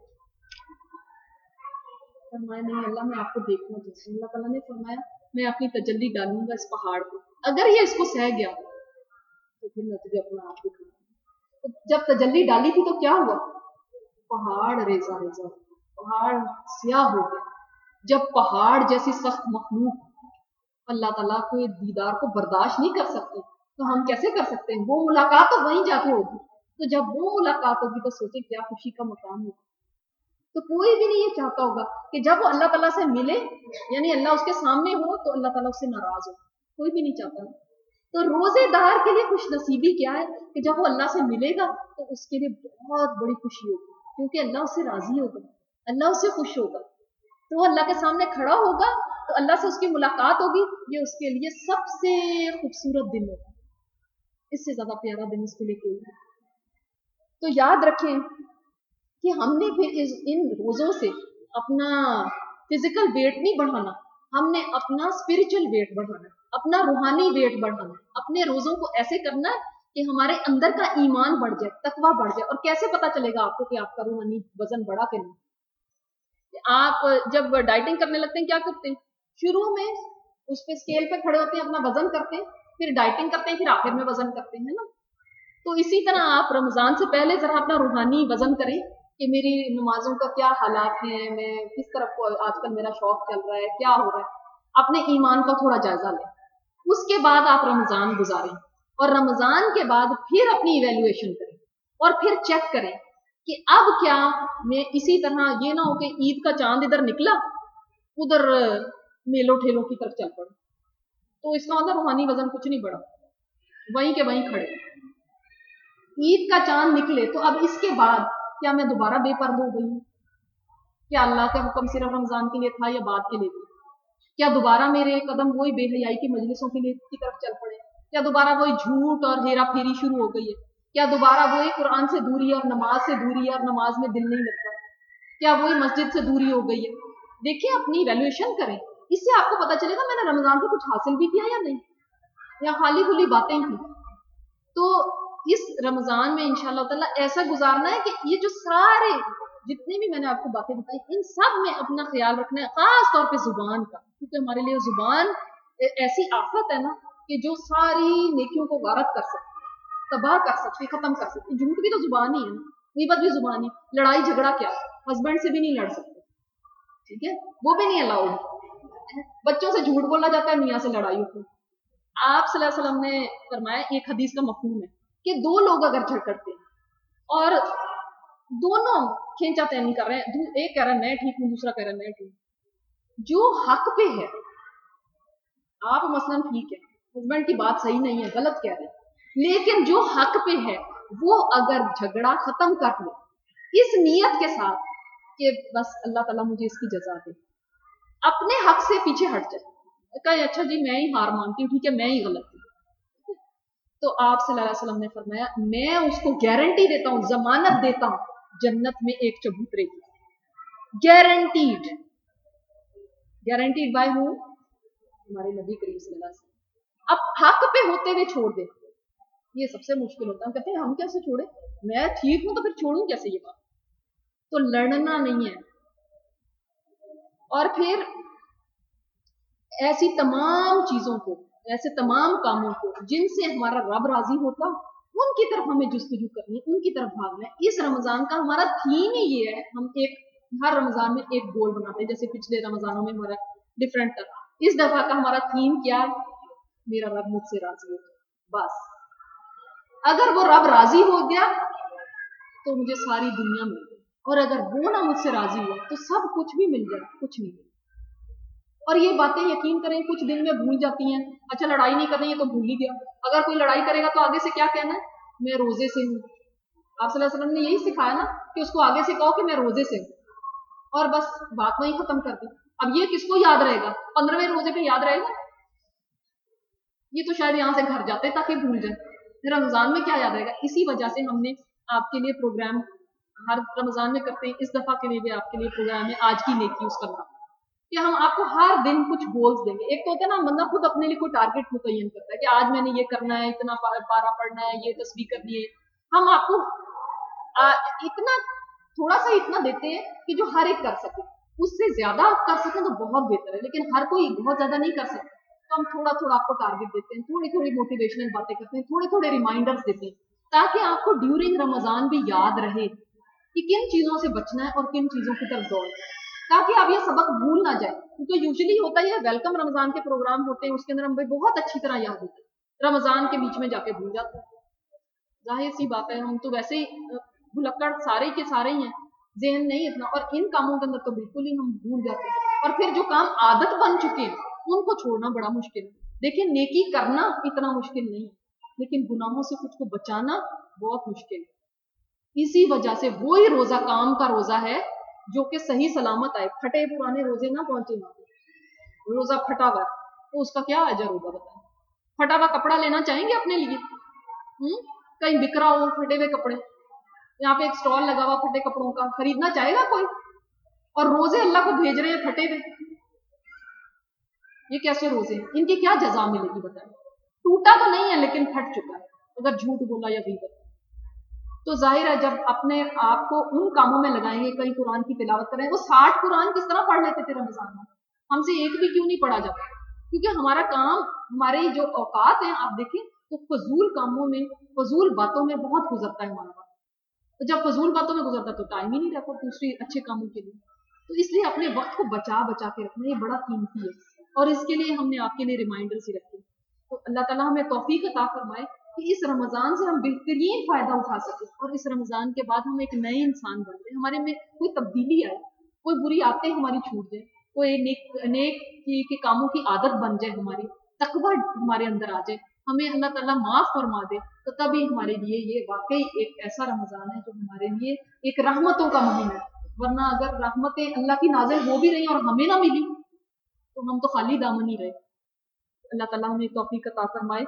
فرمایا نہیں اللہ میں آپ کو دیکھنا چاہتا ہوں. اللہ تعالیٰ نے فرمایا میں اپنی تجلی ڈالوں گا اس پہاڑ پہ, اگر یہ اس کو سہ گیا تو پھر میں تجھے اپنا آپ دکھاؤں گا. جب تجلی ڈالی تھی تو کیا ہوا؟ پہاڑ ریزہ ریزہ, پہاڑ سیاہ ہو گیا. جب پہاڑ جیسی سخت مخلوق اللہ تعالیٰ کے دیدار کو برداشت نہیں کر سکتے تو ہم کیسے کر سکتے ہیں؟ وہ ملاقات تو وہیں جا کے ہوگی. تو جب وہ ملاقات ہوگی تو سوچیں کیا خوشی کا مقام ہوگا. تو کوئی بھی نہیں یہ چاہتا ہوگا کہ جب وہ اللہ تعالیٰ سے ملے, یعنی اللہ اس کے سامنے ہو تو اللہ تعالیٰ اس سے ناراض ہو. کوئی بھی نہیں چاہتا. تو روزے دار کے لیے خوش نصیبی کیا ہے کہ جب وہ اللہ سے ملے گا تو اس کے لیے بہت بڑی خوشی ہوگی, کیونکہ اللہ اس سے راضی ہوگا, اللہ اس سے خوش ہوگا. تو وہ اللہ کے سامنے کھڑا ہوگا تو اللہ سے اس کی ملاقات ہوگی. یہ اس کے لیے سب سے خوبصورت دن ہوگا, اس سے زیادہ پیارا دن اس کے لیے کوئی نہیں. تو یاد رکھیں کہ ہم نے پھر ان روزوں سے اپنا فزیکل ویٹ نہیں بڑھانا, ہم نے اپنا اسپرچل ویٹ بڑھانا, اپنا روحانی ویٹ بڑھانا. اپنے روزوں کو ایسے کرنا ہے کہ ہمارے اندر کا ایمان بڑھ جائے, تقویٰ بڑھ جائے. اور کیسے پتا چلے گا آپ کو کہ آپ کا روحانی وزن بڑھا کہ نہیں؟ آپ جب ڈائٹنگ کرنے لگتے ہیں کیا کرتے ہیں؟ شروع میں اس پہ اسکیل پہ کھڑے ہوتے ہیں, اپنا وزن کرتے ہیں, پھر ڈائٹنگ کرتے ہیں, پھر آخر میں وزن کرتے ہیں نا. تو اسی طرح آپ رمضان سے پہلے ذرا اپنا روحانی وزن کریں کہ میری نمازوں کا کیا حالات ہیں, میں کس طرف آج کل میرا شوق چل رہا ہے, کیا ہو رہا ہے. اپنے ایمان کا تھوڑا جائزہ لیں. اس کے بعد آپ رمضان گزاریں اور رمضان کے بعد پھر اپنی ایویلویشن کریں اور پھر چیک کریں کہ اب کیا میں اسی طرح, یہ نہ ہو کہ عید کا چاند ادھر نکلا ادھر میلوں ٹھیلوں کی طرف چل پڑا, تو اس کا مطلب روحانی وزن کچھ نہیں بڑھا, وہیں کے وہیں کھڑے. عید کا چاند نکلے تو اب اس کے بعد کیا میں دوبارہ بے پردہ ہو گئی ہوں؟ کیا اللہ کا حکم صرف رمضان کے لیے تھا یا بعد کے لیے بھی؟ کیا دوبارہ میرے قدم وہی بے حیائی کی مجلسوں کی طرف چل پڑے؟ کیا دوبارہ وہی جھوٹ اور ہیرا پھیری شروع ہو گئی ہے؟ کیا دوبارہ وہی قرآن سے دوری اور نماز سے دوری اور نماز میں دل نہیں لگتا؟ کیا وہی مسجد سے دوری ہو گئی ہے؟ دیکھیں, اپنی ایویلویشن کریں. اس سے آپ کو پتا چلے گا میں نے رمضان سے کچھ حاصل بھی کیا یا نہیں, یا خالی کھلی باتیں تھیں. تو اس رمضان میں انشاءاللہ تعالیٰ ایسا گزارنا ہے کہ یہ جو سارے جتنے بھی میں نے آپ کو باتیں بتائی ان سب میں اپنا خیال رکھنا ہے, خاص طور پہ زبان کا, کیونکہ ہمارے لیے زبان ایسی آفت ہے نا کہ جو ساری نیکیوں کو غارت کر سکتی, تباہ کر سکتی, ختم کر سکتی. جھوٹ بھی تو زبان ہی ہے, غیبت بھی زبان ہی, لڑائی جھگڑا کیا, ہسبینڈ سے بھی نہیں لڑ سکتے, ٹھیک ہے, وہ بھی نہیں الاؤڈ. بچوں سے جھوٹ بولا جاتا ہے, میاں سے لڑائی ہوتی. آپ صلی اللہ علیہ وسلم نے فرمایا, ایک حدیث کا مفہوم ہے کہ 2 لوگ اگر جھگڑتے ہیں اور دونوں کھینچا تینی کر رہے ہیں, ایک کہہ رہا ہے میں ٹھیک ہوں, دوسرا کہہ رہا ہے میں ٹھیک ہوں, جو حق پہ ہے, آپ مثلاً ٹھیک ہے, ہسبینڈ کی بات صحیح نہیں ہے, غلط کہہ رہے ہیں, لیکن جو حق پہ ہے وہ اگر جھگڑا ختم کر لے اس نیت کے ساتھ کہ بس اللہ تعالیٰ مجھے اس کی جزا دے, اپنے حق سے پیچھے ہٹ جائے, کہے اچھا جی میں ہی ہار مانتی ہوں, ٹھیک ہے میں ہی غلط ہوں, تو آپ صلی اللہ علیہ وسلم نے فرمایا میں اس کو گارنٹی دیتا ہوں, ضمانت دیتا ہوں جنت میں ایک چبوترے کی, گارنٹیڈ गारंटीड बाय हूँ, हमारे नबी करीम सल्लल्लाहु अलैहि वसल्लम। अब हक पे होते हुए छोड़ दे, ये सबसे मुश्किल होता है। कहते हैं हम कैसे छोड़े, मैं ठीक हूं तो फिर छोड़ूं कैसे ये बात। तो लड़ना नहीं है। और फिर ऐसी तमाम चीजों को, ऐसे तमाम कामों को जिनसे हमारा रब राजी होता, उनकी तरफ हमें जुस्तजू करनी, उनकी तरफ भागना है। इस रमजान का हमारा थीम ही ये है। हम एक हर रमजान में एक गोल बनाते हैं, जैसे पिछले रमजानों में हमारा डिफरेंट था। इस दफा का हमारा थीम क्या है, मेरा रब मुझसे राजी हो। बस अगर वो रब राजी हो गया तो मुझे सारी दुनिया मिल गई, और अगर वो ना मुझसे राजी हुआ तो सब कुछ भी मिल जाए, कुछ नहीं। और ये बातें यकीन करें कुछ दिन में भूल जाती हैं। अच्छा लड़ाई नहीं कर रही है तो भूल ही गया। अगर कोई लड़ाई करेगा तो आगे से क्या कहना है, मैं रोजे से हूँ। आप सल्लल्लाहु अलैहि वसल्लम ने यही सिखाया ना कि उसको आगे से कहो कि मैं रोजे से हूँ, और बस बात वही खत्म कर दी। अब ये किसको याद रहेगा, 15वें रोजे पे याद रहेगा? ये तो शायद यहाँ से घर जाते ताकि भूल जाए। रमजान में क्या याद रहेगा? इसी वजह से हमने आपके लिए प्रोग्राम हर रमजान में करते हैं। इस दफा के लिए भी आपके लिए प्रोग्राम है आज की नेकी उसका नाम, कि हम आपको हर दिन कुछ गोल्स देंगे। एक तो होता है ना बंदा खुद अपने लिए कोई टारगेट मुतय्यन करता है कि आज मैंने ये करना है, इतना पारा पढ़ना है, ये तस्बीह करनी है। हम आपको इतना थोड़ा सा इतना देते हैं कि जो हर एक कर सके। उससे ज्यादा आप कर सकें तो बहुत बेहतर है, लेकिन हर कोई बहुत ज्यादा नहीं कर सकता। तो हम थोड़ा थोड़ा आपको टारगेट देते हैं, थोड़ी थोड़ी मोटिवेशनल बातें करते हैं, थोड़े थोड़े रिमाइंडर्स देते हैं, ताकि आपको ड्यूरिंग रमजान भी याद रहे कि किन चीजों से बचना है और किन चीजों की तरफ दौड़ना है, ताकि आप ये सबक भूल ना जाए। क्योंकि यूजुअली होता है वेलकम रमजान के प्रोग्राम होते हैं, उसके अंदर हम बहुत अच्छी तरह याद होते हैं, रमजान के बीच में जाके भूल जाते हैं। जाहिर सी बात है, हम तो वैसे ही भुलक्कड़ सारे के सारे ही हैं, ज़हन नहीं इतना, और इन कामों के अंदर तो बिल्कुल ही हम भूल जाते हैं। और फिर जो काम आदत बन चुके हैं उनको छोड़ना बड़ा मुश्किल है। देखिए नेकी करना इतना मुश्किल नहीं है, लेकिन गुनाहों से खुद को बचाना बहुत मुश्किल है। इसी वजह से वही रोजा काम का रोजा है जो कि सही सलामत आए। फटे पुराने रोजे ना पहुंचे ना, रोजा फटा हुआ तो उसका क्या अजर होगा बताएं। फटा हुआ कपड़ा लेना चाहेंगे अपने लिए? कहीं बिक रहा हो फटे हुए कपड़े, यहाँ पे एक स्टॉल लगा हुआ फटे कपड़ों का, खरीदना चाहेगा कोई? और रोजे अल्लाह को भेज रहे हैं फटे हुए, ये कैसे रोजे? इनकी क्या जजा मिलेगी बताएं। टूटा तो नहीं है लेकिन फट चुका है, अगर झूठ बोला या गीबत। तो जाहिर है जब अपने आप को उन कामों में लगाएंगे, कहीं कुरान की तिलावत करें। वो 60 कुरान किस तरह पढ़ लेते थे रमजान में, हमसे एक भी क्यों नहीं पढ़ा जाता? क्योंकि हमारा काम, हमारे जो औकात हैं आप देखें तो फजूल कामों में, फजूल बातों में बहुत गुजरता है हमारा। तो जब फजूल बातों में गुजरता तो टाइम ही नहीं रहता दूसरी अच्छे कामों के लिए। तो इसलिए अपने वक्त को बचा बचा के रखना ये बड़ा कीमती है, और इसके लिए हमने आपके लिए रिमाइंडर्स ही रखे। तो अल्लाह ताला हमें तौफीक अता फरमाए कि इस रमजान से हम बेहतरीन फायदा उठा सके, और इस रमजान के बाद हम एक नए इंसान बन जाए, हमारे में कोई तब्दीली आए, कोई बुरी आदतें हमारी छूट जाए, कोई नेक के कामों की आदत बन जाए, हमारी तकवा हमारे अंदर आ जाए, हमें अल्लाह ताला माफ फरमा दे। तो तभी हमारे लिए ये वाकई एक ऐसा रमजान है जो हमारे लिए एक रहमतों का महीना है। वरना अगर रहमतें अल्लाह की नाज़िल हो भी रही और हमें ना मिली तो हम तो खाली दामन ही रहे। अल्लाह ताला हमें तौफीक अता फरमाए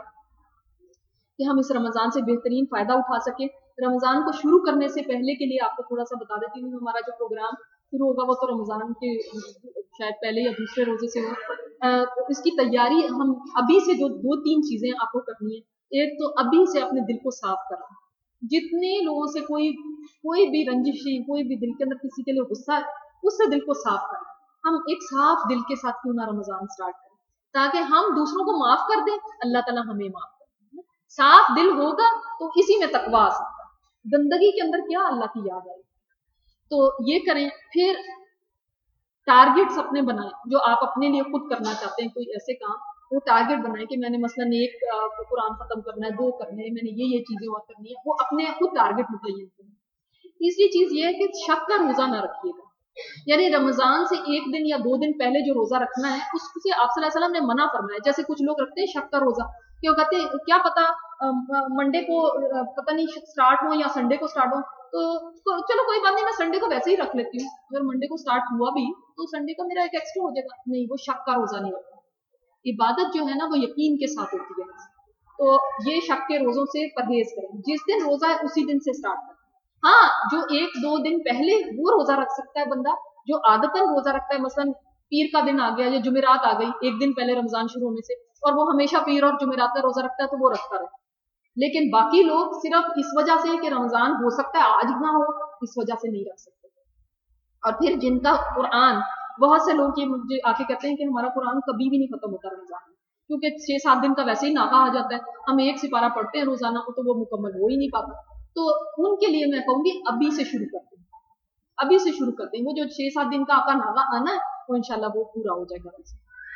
कि हम इस रमजान से बेहतरीन फायदा उठा सके। रमजान को शुरू करने से पहले के लिए आपको थोड़ा सा बता देती हूँ, हमारा जो प्रोग्राम शुरू होगा वो तो रमजान के शायद पहले या दूसरे रोजे से हो। तो इसकी तैयारी हम अभी से जो 2-3 चीजें आपको करनी है। एक तो अभी से अपने दिल को साफ करना, जितने लोगों से कोई भी रंजिशी, कोई भी दिल के अंदर किसी के लिए गुस्सा है, उससे दिल को साफ करना। हम एक साफ दिल के साथ क्यों ना रमजान स्टार्ट करें, ताकि हम दूसरों को माफ कर दें, अल्लाह ताला हमें माफ कर। साफ दिल होगा तो इसी में तकवा आ सकता है। गंदगी के अंदर क्या अल्लाह की याद आएगी। तो ये करें। फिर टारगेट्स अपने बनाएं जो आप अपने लिए खुद करना चाहते हैं, कोई ऐसे काम वो टारगेट बनाएं कि मैंने मसलन एक कुरान खत्म करना है, 2 करने हैं, मैंने ये चीजें और करनी है, वो अपने खुद टारगेट मुतय्यन करें। तीसरी चीज ये है कि शक का रोजा ना रखिएगा, यानी रमजान से 1 दिन या 2 दिन पहले जो रोजा रखना है उससे आप सल्लल्लाहु अलैहि वसल्लम ने मना फरमाया। जैसे कुछ लोग रखते हैं शक का रोजा, क्यों कहते हैं क्या पता मंडे को पता नहीं स्टार्ट हो या संडे को स्टार्ट हो, तो चलो कोई बात नहीं, मैं संडे को वैसे ही रख लेती हूँ, अगर मंडे को स्टार्ट हुआ भी तो संडे का मेरा एक एक्स्ट्रा हो जाएगा। नहीं, वो शक का रोजा नहीं रखना। इबादत जो है ना वो यकीन के साथ होती है, तो ये शक के रोजों से परहेज करें। जिस दिन रोजा है उसी दिन से स्टार्ट करें। हाँ, जो 1-2 दिन पहले वो रोजा रख सकता है बंदा जो आदतन रोजा रखता है, मसलन پیر کا دن آ گیا یا جمعرات آ گئی ایک دن پہلے رمضان شروع ہونے سے, اور وہ ہمیشہ پیر اور جمعرات کا روزہ رکھتا ہے تو وہ رکھتا رہے. لیکن باقی لوگ صرف اس وجہ سے کہ رمضان ہو سکتا ہے آج نہ ہو, اس وجہ سے نہیں رکھ سکتے. اور پھر جن کا قرآن, بہت سے لوگ یہ مجھے آ کے کہتے ہیں کہ ہمارا قرآن کبھی بھی نہیں ختم ہوتا رمضان میں, کیونکہ 6-7 دن کا ویسے ہی ناغہ آ جاتا ہے, ہم ایک سپارہ پڑھتے ہیں روزانہ کو تو وہ مکمل ہو ہی نہیں پاتا. تو ان کے لیے میں کہوں گی ابھی سے شروع کرتے ہیں, ابھی سے شروع کرتے ہیں. وہ جو 6-7 دن کا آپ کا ناغہ آنا ہے وہ انشاءاللہ وہ پورا ہو جائے گا.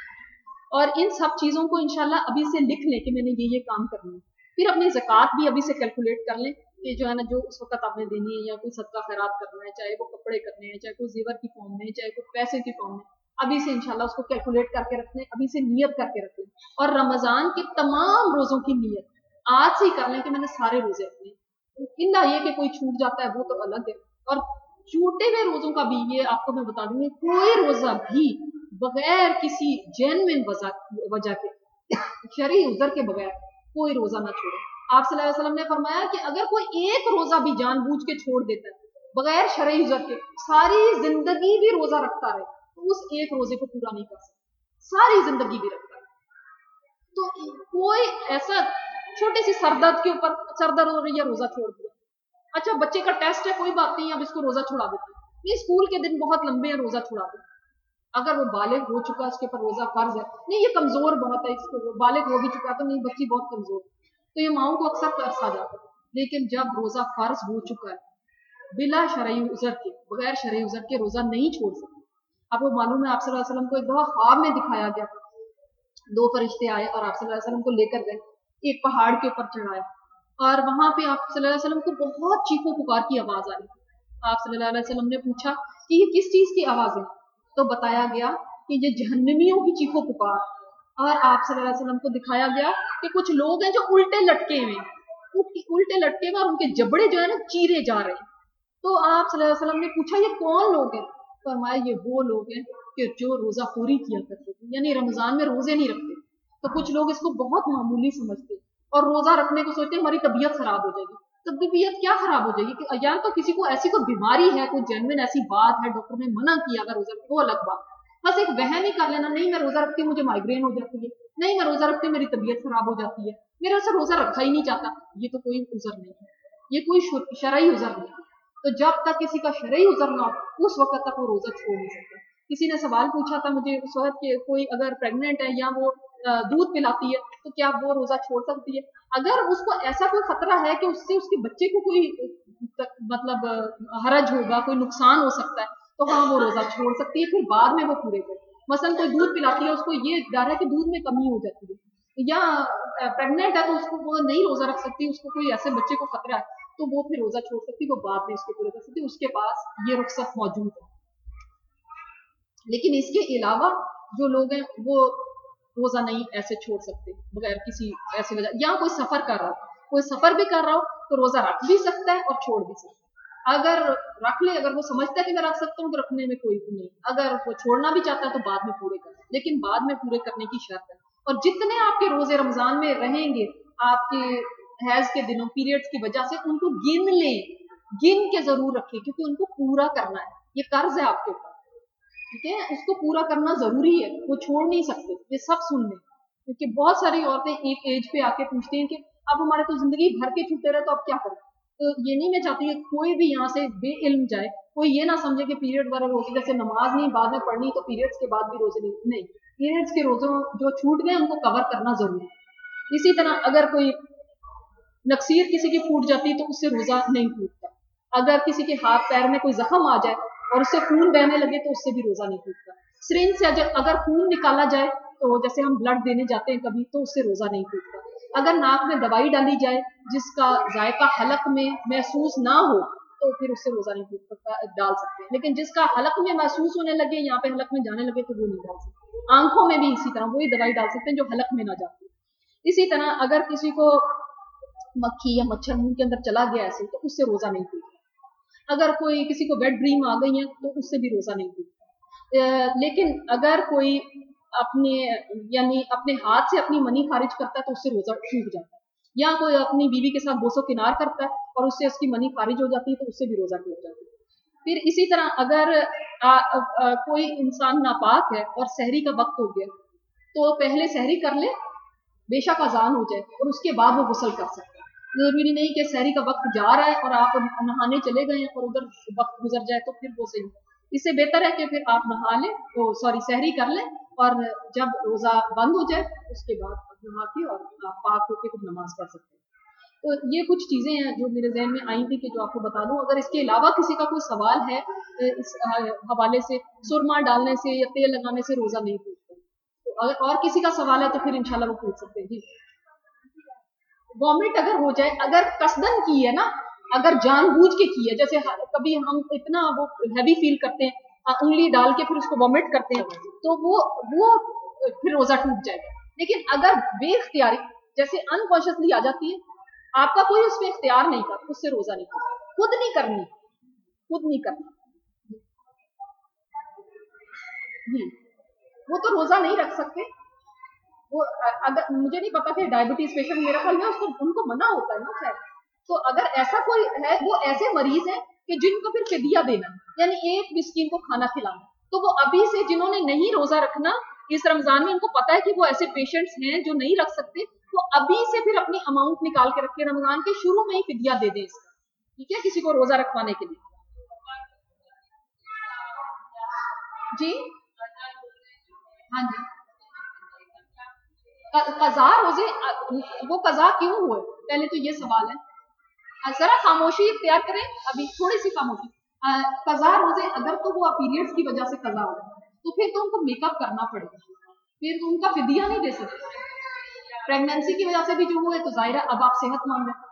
اور ان سب چیزوں کو انشاءاللہ ابھی سے لکھ لیں کہ میں نے یہ کام کرنا ہے. پھر اپنی زکوٰۃ بھی ابھی سے کیلکولیٹ کر لیں کہ جو ہے نا جو اس وقت آپ نے دینی ہے, یا کوئی صدقہ خیرات کرنا ہے, چاہے وہ کپڑے کرنے ہیں, چاہے کوئی زیور کی فارم میں, چاہے کوئی پیسے کی فارم میں, ابھی سے انشاءاللہ اس کو کیلکولیٹ کر کے رکھ لیں, ابھی سے نیت کر کے رکھ لیں. اور رمضان کے تمام روزوں کی نیت آج سے ہی کر لیں کہ میں نے سارے روزے رکھنے. الا یہ کہ کوئی چھوٹ جاتا ہے وہ تو الگ ہے. اور چھوٹے ہوئے روزوں کا بھی یہ آپ کو میں بتا دوں گی, کوئی روزہ بھی بغیر کسی جینوین وجہ کے, شرعی عذر کے بغیر کوئی روزہ نہ چھوڑے. آپ صلی اللہ علیہ وسلم نے فرمایا کہ اگر کوئی ایک روزہ بھی جان بوجھ کے چھوڑ دیتا ہے بغیر شرعی عذر کے, ساری زندگی بھی روزہ رکھتا رہے تو اس ایک روزے کو پورا نہیں کر سکتا, ساری زندگی بھی رکھتا رہے. تو کوئی ایسا چھوٹے سی سر درد کے اوپر, سر درد ہو رہی ہے روزہ چھوڑ دیا, اچھا بچے کا ٹیسٹ ہے کوئی بات نہیں اب اس کو روزہ چھوڑا دیتے ہیں, یہ اسکول کے دن بہت لمبے ہیں روزہ چھوڑا دیں. اگر وہ بالغ ہو چکا اس کے اوپر روزہ فرض ہے, نہیں یہ کمزور بہت ہے, اس کو بالغ ہو بھی چکا تو نہیں بچی بہت کمزور, تو یہ ماؤں کو اکثر ترس آ جاتا ہے. لیکن جب روزہ فرض ہو چکا ہے بلا شرعی عذر کے, بغیر شرعی عذر کے روزہ نہیں چھوڑ سکتے. اب وہ معلوم ہے آپ صلی اللہ علیہ وسلم کو ایک دفعہ خواب میں دکھایا گیا تھا, 2 فرشتے آئے اور آپ صلی اللہ علیہ وسلم کو لے کر گئے, ایک پہاڑ کے اوپر چڑھائے, اور وہاں پہ آپ صلی اللہ علیہ وسلم کو بہت چیخو پکار کی آواز آ رہی تھی. آپ صلی اللہ علیہ وسلم نے پوچھا کہ یہ کس چیز کی آواز ہے, تو بتایا گیا کہ یہ جہنمیوں کی چیخو پکار. اور آپ صلی اللہ علیہ وسلم کو دکھایا گیا کہ کچھ لوگ ہیں جو الٹے لٹکے ہوئے, اور ان کے جبڑے جو ہے نا چیرے جا رہے ہیں. تو آپ صلی اللہ علیہ وسلم نے پوچھا یہ کون لوگ ہیں, فرمایا یہ وہ لوگ ہیں کہ جو روزہ پوری کیا کرتے تھے, یعنی رمضان میں روزے نہیں رکھتے. تو کچھ لوگ اس کو بہت معمولی سمجھتے اور روزہ رکھنے کو سوچتے ہماری طبیعت خراب ہو جائے گی. طبیعت کیا خراب ہو جائے گی, کہ یا تو کسی کو ایسی کوئی بیماری ہے, کوئی جینوین ایسی بات ہے, ڈاکٹر نے منع کیا اگر روزہ, وہ الگ بات. بس ایک وہم ہی کر لینا, نہیں میں روزہ رکھتی ہوں مجھے مائگرین ہو جاتی ہے, نہیں میں روزہ رکھتی ہوں میری طبیعت خراب ہو جاتی ہے, میرا سے روزہ رکھا ہی نہیں چاہتا, یہ تو کوئی عذر نہیں ہے, یہ کوئی شرعی عذر نہیں ہے. تو جب تک کسی کا شرعی عذر نہ ہو اس وقت تک وہ روزہ چھوڑ نہیں سکتا. کسی نے سوال پوچھا تھا مجھے اس وقت کہ کوئی اگر پریگننٹ ہے یا وہ دودھ پلاتی ہے تو کیا وہ روزہ چھوڑ سکتی ہے. اگر اس کو ایسا کوئی خطرہ ہے کہ اس سے اس کے بچے کو کوئی مطلب حرج ہوگا, کوئی نقصان ہو سکتا ہے, تو ہاں وہ روزہ چھوڑ سکتی ہے, پھر بعد میں وہ پورے کرے. مثلا کوئی دودھ پلاتی ہے, اس کو یہ ڈر ہے کہ دودھ میں کمی ہو جاتی ہے, یا پریگننٹ ہے تو اس کو وہ نہیں روزہ رکھ سکتی, اس کو کوئی ایسے بچے کو خطرہ ہے تو وہ پھر روزہ چھوڑ سکتی, وہ بعد میں اس کے پورے کر سکتی, اس کے پاس یہ رخصت موجود ہے. لیکن اس کے علاوہ جو لوگ ہیں وہ روزہ نہیں ایسے چھوڑ سکتے بغیر کسی ایسی وجہ, یا کوئی سفر کر رہا ہو, کوئی سفر بھی کر رہا ہو تو روزہ رکھ بھی سکتا ہے اور چھوڑ بھی سکتا ہے. اگر رکھ لے, اگر وہ سمجھتا ہے کہ میں رکھ سکتا ہوں تو رکھنے میں کوئی نہیں, اگر وہ چھوڑنا بھی چاہتا ہے تو بعد میں پورے کریں, لیکن بعد میں پورے کرنے کی شرط ہے. اور جتنے آپ کے روزے رمضان میں رہیں گے آپ کے حیض کے دنوں پیریڈز کی وجہ سے, ان کو گن لیں, گن کے ضرور رکھیں, کیونکہ ان کو پورا کرنا ہے, یہ قرض ہے آپ کے اوپر, ٹھیک ہے, اس کو پورا کرنا ضروری ہے, وہ چھوڑ نہیں سکتے. یہ سب سن لیں, کیونکہ بہت ساری عورتیں ایک ایج پہ آ کے پوچھتی ہیں کہ اب ہمارے تو زندگی بھر کے چھوٹے رہے تو اب کیا کریں. تو یہ نہیں میں چاہتی کہ کوئی بھی یہاں سے بے علم جائے, کوئی یہ نہ سمجھے کہ پیریڈ والے روزے جیسے نماز نہیں بعد میں پڑھنی تو پیریڈز کے بعد بھی روزے نہیں, پیریڈز کے روزوں جو چھوٹ گئے ان کو کور کرنا ضروری ہے. اسی طرح اگر کوئی نکسیر کسی کی پھوٹ جاتی تو اس سے روزہ نہیں ٹوٹتا, اگر کسی کے ہاتھ پیر میں کوئی زخم آ جائے اور اس سے خون بہنے لگے تو اس سے بھی روزہ نہیں ٹوٹتا. سرنج سے اگر خون نکالا جائے تو جیسے ہم بلڈ دینے جاتے ہیں کبھی تو اس سے روزہ نہیں ٹوٹتا. اگر ناک میں دوائی ڈالی جائے جس کا ذائقہ حلق میں محسوس نہ ہو تو پھر اس سے روزہ نہیں ٹوٹتا, ڈال سکتے ہیں, لیکن جس کا حلق میں محسوس ہونے لگے, یہاں پہ حلق میں جانے لگے تو وہ نہیں ڈال سکتے. آنکھوں میں بھی اسی طرح وہی دوائی ڈال سکتے ہیں جو حلق میں نہ جاتی. اسی طرح اگر کسی کو مکھی یا مچھر منہ کے اندر چلا گیا ایسے تو اس سے روزہ نہیں ٹوٹتا. اگر کوئی کسی کو ویٹ ڈریم آ گئی ہے تو اس سے بھی روزہ نہیں ٹوٹتا. لیکن اگر کوئی اپنے ہاتھ سے اپنی منی خارج کرتا ہے تو اس سے روزہ ٹوٹ جاتا ہے, یا کوئی اپنی بیوی کے ساتھ بوسو کنار کرتا ہے اور اس سے اس کی منی خارج ہو جاتی ہے تو اس سے بھی روزہ ٹوٹ جاتا ہے. پھر اسی طرح اگر कोई इंसान नापाक है और सहरी का वक्त हो गया तो पहले सहरी कर ले, बेशक अजान हो जाए और उसके बाद वो गुस्ल कर सकता है। जरूरी नहीं कि सहरी का वक्त जा रहा है और आप नहाने चले गए हैं और उधर वक्त गुजर जाए तो फिर वो सही। इससे बेहतर है कि फिर आप नहा लें, तो सॉरी सहरी कर लें और जब रोजा बंद हो जाए उसके बाद नहा के और आप पाक होके फिर नमाज पढ़ सकते हैं। तो ये कुछ चीजें हैं जो मेरे जहन में आई थी कि जो आपको बता दूं। अगर इसके अलावा किसी का कोई सवाल है इस हवाले से, सुरमा डालने से या तेल लगाने से रोजा नहीं टूटता, तो अगर और किसी का सवाल है तो फिर इंशाल्लाह वो पूछ सकते हैं। जी, वॉमिट अगर हो जाए, अगर कसदन की है ना, अगर जानबूझ के की है, जैसे कभी हम इतना वो हैवी फील करते हैं उंगली डाल के फिर उसको वॉमिट करते हैं, तो वो फिर रोजा टूट जाएगा। लेकिन अगर बेइख्तियारी जैसे अनकॉन्शियसली आ जाती है, आपका कोई उसमें इख्तियार नहीं कर, उससे रोजा नहीं टूटता। खुद नहीं करनी जी, वो तो रोजा नहीं रख सकते। वो अगर मुझे नहीं पता कि डायबिटीज पेशेंट, मेरा ख्याल में उसको उनको मना होता है ना शायद। तो अगर ऐसा कोई है, वो ऐसे मरीज है कि जिनको फिर फिदिया देना, यानी एक मिस्कीन को खाना खिलाना, तो वो अभी से जिन्होंने नहीं रोजा रखना इस रमजान में, उनको पता है कि वो ऐसे पेशेंट्स हैं जो नहीं रख सकते, वो अभी से फिर अपनी अमाउंट निकाल के रखे, रमजान के शुरू में ही फिदिया दे दे इसका, ठीक है, किसी को रोजा रखवाने के लिए। जी हाँ जी, कज़ा रोजे, वो कज़ा क्यों हुए, पहले तो ये सवाल है। जरा खामोशी इख्तियार करें, अभी थोड़ी सी खामोशी। कज़ा रोजे अगर तो वो पीरियड्स की वजह से कज़ा हो तो फिर तो उनको मेकअप करना पड़ेगा, फिर तो उनका फिदिया नहीं दे सकते। प्रेगनेंसी की वजह से भी जो हुए तो जाहिर है अब आप सेहतमंद हैं।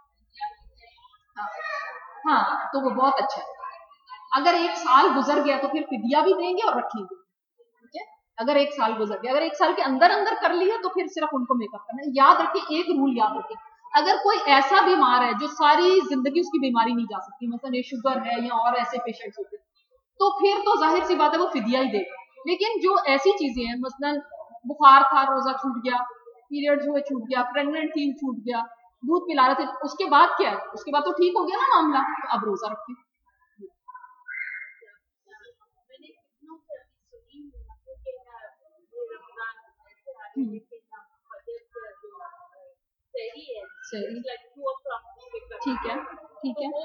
हाँ, तो वो बहुत अच्छा है। अगर एक साल गुजर गया तो फिर फिदिया भी देंगे और रखेंगे, ठीक है। अगर एक साल गुजर गया, अगर एक साल के अंदर अंदर कर लिया तो फिर सिर्फ उनको मेकअप करना है। याद रखिए, एक रूल याद रखिए, अगर कोई ऐसा बीमार है जो सारी जिंदगी उसकी बीमारी नहीं जा सकती, मतलब ये शुगर है या और ऐसे पेशेंट्स होते, तो फिर तो जाहिर सी बात है वो फिदिया ही देगा। लेकिन जो ऐसी चीजें हैं, मसलन बुखार था रोजा छूट गया, पीरियड्स हुए छूट गया, प्रेग्नेंट थी छूट गया, दूध पिला रहे थे, उसके बाद क्या है, उसके बाद तो ठीक हो गया ना मामला, तो अब रोजा रखें। सही, ठीक है, ठीक है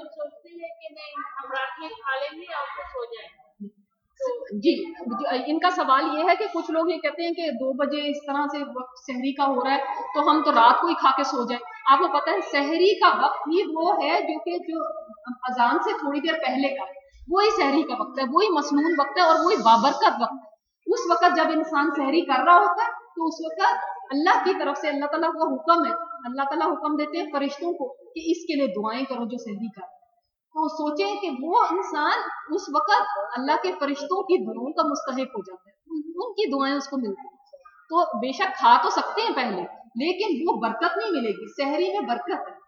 जी। इनका सवाल ये है कि कुछ लोग ये कहते हैं कि 2 बजे इस तरह से वक्त सहरी का हो रहा है तो हम तो रात को ही खा के सो जाए। आपको पता है सहरी का वक्त ही वो है जो कि जो अजान से थोड़ी देर पहले का है, वही सहरी का वक्त है, वही मसनून वक्त है और वही बाबरकत वक्त है। उस वक्त जब इंसान सहरी कर रहा होता है तो उस वक्त अल्लाह की तरफ से अल्लाह ताला का हुक्म है, अल्लाह ताला हुक्म देते हैं फरिश्तों को कि इसके लिए दुआएं करो जो सहरी कर। तो सोचें कि वो इंसान उस वक्त अल्लाह के फरिश्तों की दुआओं का मुस्तहिक हो जाता है, उनकी दुआएं उसको मिलती हैं। तो बेशक खा तो सकते हैं पहले, लेकिन वो बरकत नहीं मिलेगी, सहरी में बरकत है।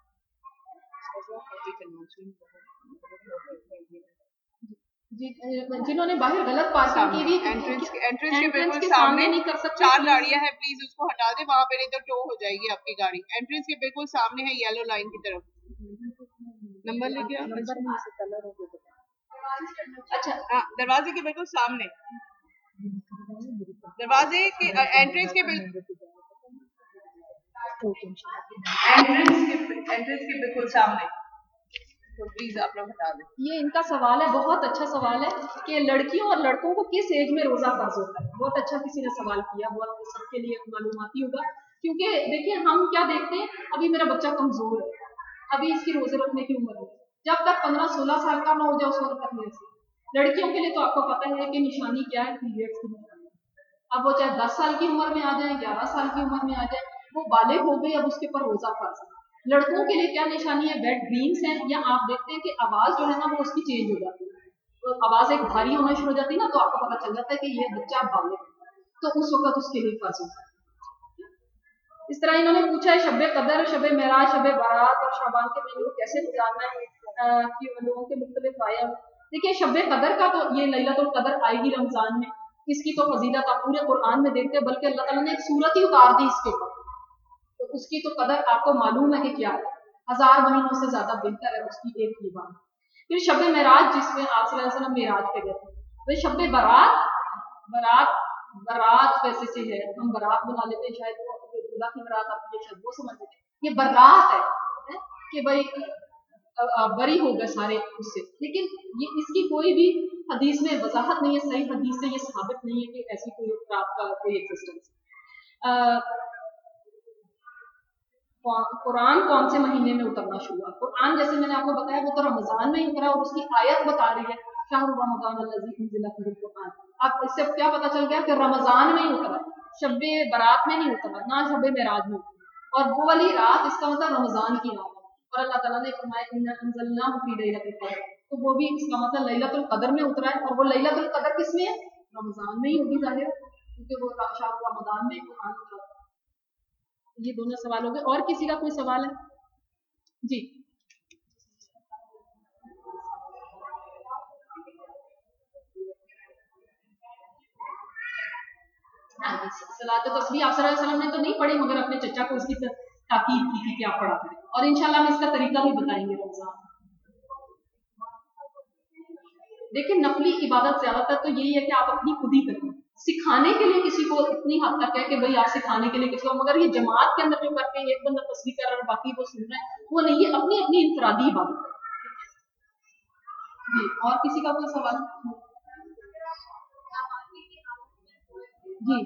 जिन्होंने बाहर गलत पार्किंग की हुई, एंट्रेंस के सामने नहीं कर सकते। 4 गाड़ियां हैं, प्लीज उसको हटा दे, वहां पे नहीं तो टो हो जाएगी आपकी गाड़ी। एंट्रेंस के बिल्कुल सामने है, येलो लाइन की तरफ। नंबर लेके आओ। अच्छा, दरवाजे के बिल्कुल सामने, दरवाजे के एंट्रेंस के बिल्कुल सामने, तो प्लीज आप लोग हटा दें। ये इनका सवाल है, बहुत अच्छा सवाल है कि लड़कियों और लड़कों को किस एज में रोजा फर्ज होता है। बहुत अच्छा किसी ने सवाल किया, बहुत सबके लिए मालूमाती होगा। क्योंकि देखिए हम क्या देखते हैं, अभी मेरा बच्चा कमजोर है, अभी इसकी रोजे रखने की उम्र है, जब तक 15-16 साल का ना हो जाए उस वक्त तक नहीं रख। लड़कियों के लिए तो आपको पता है कि निशानी क्या है, पीरियड्स की निशानी। अब वो चाहे 10 साल की उम्र में आ जाए, 11 साल की उम्र में आ जाए, वो बालिग हो गई, अब उसके ऊपर रोजा फर्ज है। लड़कों के लिए क्या निशानी है, वेट ड्रीम्स है, या आप देखते हैं कि आवाज जो है ना वो उसकी चेंज हो जाती है, तो आवाज एक भारी होना शुरू हो जाती है ना, तो आपको पता चल जाता है कि ये बच्चा बालिग है, तो उस वक्त उसके लिए फर्ज होता है। इस तरह इन्होंने पूछा है शब कदर, शब मेराज, शब बारात और शाबान के महीने को कैसे गुजारना है कि लोगों के मुख्तलिफ आया। देखिए शब कदर का तो ये लैलतुल कदर आएगी रमजान में, इसकी तो फजीलत आप पूरे कुरान में देखते हैं, बल्कि अल्लाह ताला ने एक सूरत ही उतार दी इसके ऊपर, तो उसकी तो कदर आपको मालूम है कि क्या है, 1000 महीनों से ज्यादा बेहतर है उसकी एक ही बात। फिर शब मेराज जिसमें आप सल्लल्लाहु अलैहि वसल्लम मेराज पे गए थे, तो शब बारात, बारात बारात वैसे से है, हम बारात बना लेते हैं, शायद वो दूल्हा की बारात आप शायद वो समझ लेते हैं, ये बारात है कि भाई बरी हो गए सारे उससे, लेकिन ये इसकी कोई भी हदीस में वजाहत नहीं है, सही हदीस से ये साबित नहीं है कि ऐसी कोई रात का कोई एग्जिस्टेंस। कुरान कौन से महीने में उतरना शुरू हुआ? कुरान जैसे मैंने आपको बताया वो तो रमजान में ही उतरा, और उसकी आयत बता रही है शाहरुर रमजान अल्लज़ी उनज़िला फ़ीहिल कुरान। अब इससे क्या पता चल गया कि रमजान में ही उतरा, शब्बे बारात में नहीं उतरा, ना शब्बे मेराज में उतरा, और वो वाली रात इसका मतलब रमजान की रात है। और अल्लाह ताला ने फरमाया इन्ना अंज़लनाहु फ़ी लैलतिल क़द्र, तो वो भी इसका मतलब लैलतुल क़द्र में उतरा है, और वो लैलतुल क़द्र किस में है? रमजान में ही होगी जाहिर, क्योंकि वो शाहरुर रमजान में कुरान उतरा। ये दोनों सवाल हो गए। और किसी का कोई सवाल है? जी सलात तस्बीह आप सल्लल्लाहु अलैहि वसल्लम ने तो नहीं पढ़ी, मगर अपने चचा को उसकी ताकीद की थी कि आप पढ़ा करें, और इंशाल्लाह हम इसका तरीका भी बताएंगे रमजान। देखिए नफली इबादत ज्यादातर तो यही है कि आप अपनी खुद ही करें, सिखाने के लिए किसी को इतनी हद तक है कि भाई आप सिखाने के लिए किसी को, मगर ये जमात के अंदर जो करते हैं, एक बंदा तस्बीह कर रहा है बाकी वो सुन रहा है, वो नहीं, ये अपनी अपनी इंफरादी इबादत है। जी और किसी का कोई सवाल? जी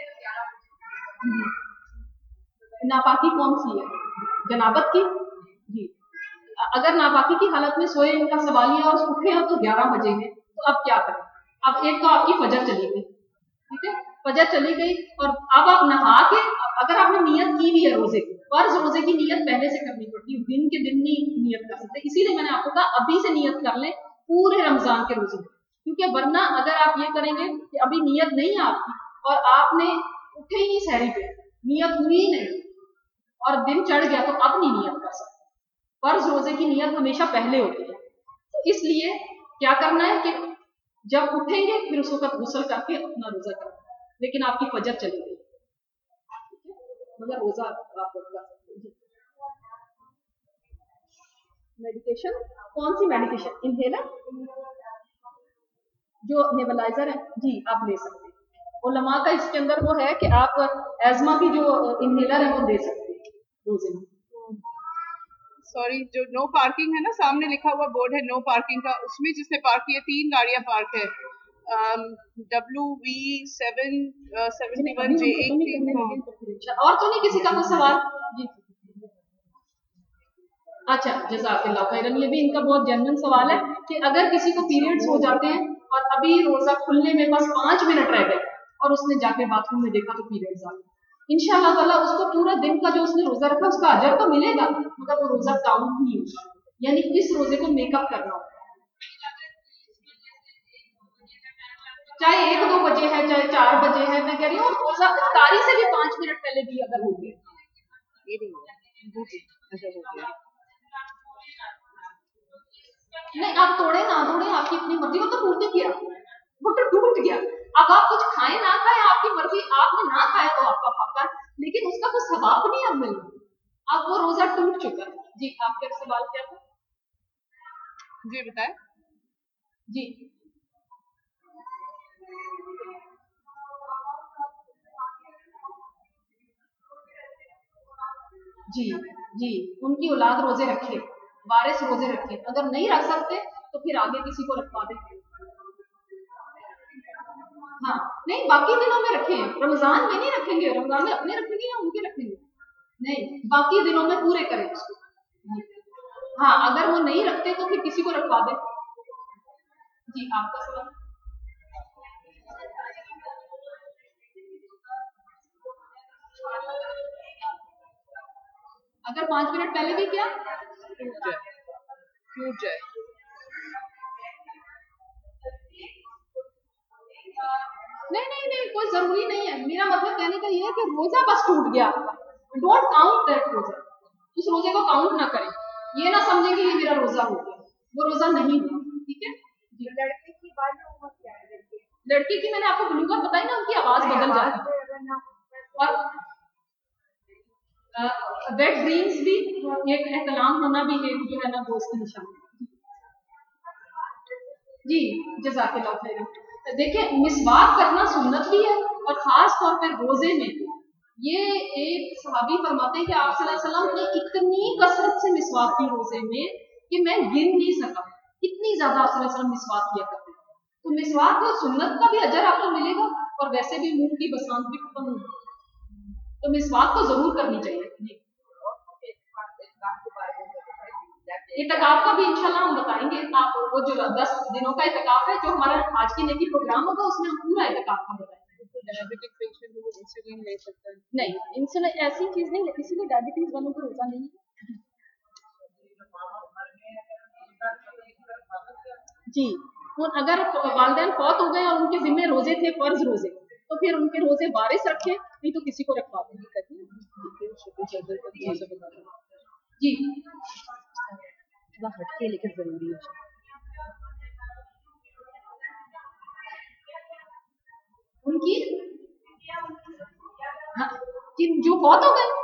नापाकी कौन सी है? जनाबत की? जी अगर नापाकी की हालत में सोए, इनका सवाल ये, और उठे हो तो 11 बजे हैं, तो अब क्या करें? अब एक तो आपकी फजर चली गई, ठीक है, फजर चली गई, और अब आप नहा के, अगर आपने नियत की भी है रोजे की, फर्ज रोजे की नियत पहले से करनी पड़ती है, दिन के दिन नहीं नियत कर सकते, इसीलिए मैंने आपको कहा अभी से नियत कर लें पूरे रमजान के रोजे में, क्योंकि वरना अगर आप ये करेंगे कि अभी नियत नहीं है आपकी, और आपने उठे ही सहरी पे, नियत हुई ही नहीं, और दिन चढ़ गया, तो अब नहीं नियत कर सकते। फर्ज रोजे की नियत हमेशा पहले होती है, तो इसलिए क्या करना है कि जब उठेंगे फिर उस वक्त गुस्ल करके अपना रोजा करना है, लेकिन आपकी फजर चली गई, मगर रोजा आप कर सकते हैं। मेडिकेशन? कौन सी मेडिकेशन? इनहेलर जो नेबुलाइजर है, जी आप ले सकते हैं, उलमा का इसके अंदर वो है कि आप एजमा की जो इनहेलर है वो दे सकते हैं रोजे में। सॉरी, जो नो पार्किंग है ना, सामने लिखा हुआ बोर्ड है नो पार्किंग का, उसमें जिसने पार्क किया 3 गाड़ियां पार्क है, WV771J1। और तो नहीं किसी का कोई सवाल? जी अच्छा जज़ाकल्लाह खैरन, ये भी इनका बहुत जेन्युइन सवाल है कि अगर किसी को पीरियड्स हो जाते हैं और अभी रोजा खुलने में बस 5 मिनट रह गए, और उसने जाके बाथरूम में देखा तो पीरियड्स आ गए, इंशाअल्लाह ताला उसको पूरा दिन का जो उसने रोजा रखा उसका अजर तो मिलेगा, मगर वो रोजा काउंट नहीं होगा, यानी इस रोजे को मेकअप करना होगा, चाहे 1-2 बजे है, चाहे 4 बजे है, मैं कह रही हूँ रोजा इफ्तारी से भी 5 मिनट पहले भी अगर हो गया, ये नहीं है, हो गया नहीं आप तोड़े ना तोड़े आपकी अपनी मर्जी, वो तो टूट गया, वो तो टूट गया, अब आप कुछ खाए ना खाए आपकी मर्जी, आपने ना खाया तो आपका हक है, लेकिन उसका कोई सवाब नहीं अब मिल रहा, अब वो रोजा टूट चुका है। जी आपका सवाल क्या था? जी बताए। जी जी जी उनकी औलाद रोजे रखे, वारिस रोजे रखे, अगर नहीं रख सकते तो फिर आगे किसी को रखवा दें। हाँ नहीं बाकी दिनों में रखें, रमजान में नहीं रखेंगे, रमजान में अपने रखेंगे या उनके रखेंगे, नहीं बाकी दिनों में पूरे करें उसको। हाँ अगर वो नहीं रखते तो फिर किसी को रखवा दें। जी आपका सवाल? अगर 5 मिनट पहले भी क्या टूट जाए नहीं कोई जरूरी नहीं है, मेरा मतलब कहने का ये है कि रोजा बस टूट गया आपका, डोंट काउंट दैट रोजा, उस रोजे को काउंट ना करें, ये ना समझें कि ये मेरा रोजा हो गया, वो रोजा नहीं हुआ, ठीक है। लड़के की बात क्या है? लड़की की मैंने आपको ब्लूगर बताई ना, उनकी आवाज बदल जाती है, और वेट ड्रीम्स भी एक एहतलाम होना भी एक जो है ना दोस्त की निशानी। जी जज़ाकल्लाह खैर। देखिए मिसवाक करना सुन्नत भी है और खास तौर पर रोजे में ये एक सहाबी फरमाते हैं कि आप सल्लल्लाहु अलैहि वसल्लम ने इतनी कसरत से मिसवाक की रोजे में कि मैं गिन नहीं सका, इतनी ज्यादा आप सल्लल्लाहु अलैहि वसल्लम मिसवाक किया करते हैं। तो मिसवाक और सुन्नत का भी अजर आपको मिलेगा और वैसे भी मुंह की बसात भी खत्म होगी, तो मिसवाक तो जरूर करनी चाहिए। इतकाफ का भी इंशाल्लाह हम बताएंगे, आप वो जो 10 दिनों का इतकाफ है जो हमारा आज की नेकी प्रोग्राम होगा उसमें हम पूरा इतकाफ का बताएंगे। डायबिटिक पेशेंट वो इंसुलिन ले सकता है? नहीं, इंसुलिन ऐसी चीज नहीं है, किसी को डायबिटीज वालों को रोजा नहीं है जी। और अगर वालिदैन फौत हो गए और उनके जिम्मे रोजे थे, फर्ज रोजे, तो फिर उनके रोजे बारिश रखे, नहीं तो किसी को रखवा देंगे जी। हटके लेकर जरूरी है उनकी, हाँ, कि जो फौत हो गए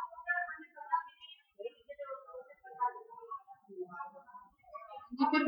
जी, फिर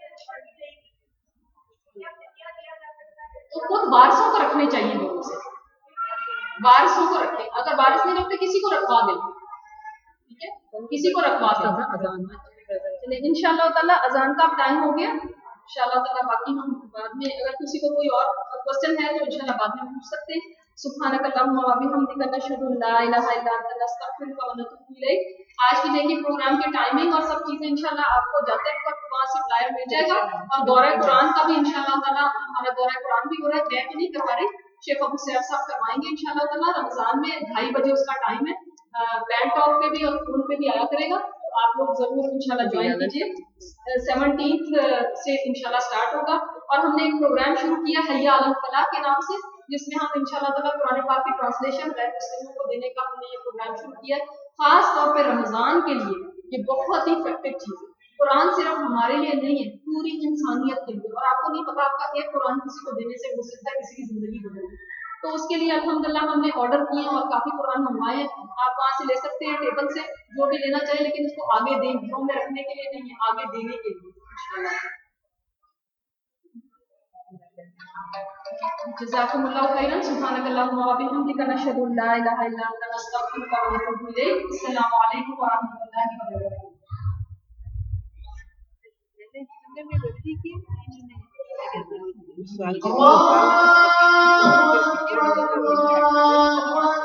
तो खुद वारसों को रखने चाहिए लोगों से, वारसों को रखें, अगर वारिस नहीं रखते किसी को रखवा दें, ठीक है, किसी को रखवा दें। अजान चलिए इंशाल्लाह ताला अजान का टाइम हो गया, इंशाल्लाह ताला बाकी हम बाद में अगर किसी को कोई और क्वेश्चन है तो इंशाल्लाह बाद में पूछ सकते हैं। सुब्हानक अल्लाहुम्मा व बिहम्दिका नशहदु अल्ला इलाहा इल्ला अंता नस्तगफिरुका व नतूबु इलैक। आज की नेकी प्रोग्राम की टाइमिंग और सब चीजें इंशाल्लाह आपको जाते वक्त वहाँ से फ्लायर मिल जाएगा, और दौरा कुरान का भी इंशाल्लाह ताला हमारा दौरा कुरान भी हो रहा है, मैं तो नहीं करवा रही, शेख अबू सैफ साहब करवाएंगे इंशाल्लाह ताला। रमजान में 2:30 बजे उसका टाइम है, बैन टॉक पे भी और फोन पे भी आया करेगा, तो आप लोग जरूर इंशाल्लाह ज्वाइन कीजिए। 17 से इंशाल्लाह स्टार्ट होगा, और हमने एक प्रोग्राम शुरू किया हैया अलल फलाह के नाम से, जिसमें हम इंशाल्लाह ताला कुरान पाक की ट्रांसलेशन गैर मुस्लिमों को देने का हमने ये प्रोग्राम शुरू किया है, खास तौर पे रमजान के लिए। ये बहुत ही इफेक्टिव चीज है, कुरान सिर्फ हमारे लिए नहीं है, पूरी इंसानियत के लिए, और आपको नहीं पता आपका एक कुरान किसी को देने से हो सकता है किसी की जिंदगी बदल। तो उसके लिए अल्हम्दुलिल्लाह हमने ऑर्डर किए और काफी कुरान मंगवाए हैं, आप वहां से ले सकते हैं टेबल से, जो भी लेना चाहिए, लेकिन उसको आगे दें, घरों में रखने के लिए नहीं है, आगे देने के लिए इंशाल्लाह। जज़ाकुमुल्लाहु खैरन। सुब्हानक अल्लाहुम्मा व बिहम्दिका नशहदु अल्ला इलाहा इल्ला अंता नस्तगफिरुका व नतूबु इलैक। अस्सलामु अलैकुम व रहमतुल्लाहि व बरकातहू।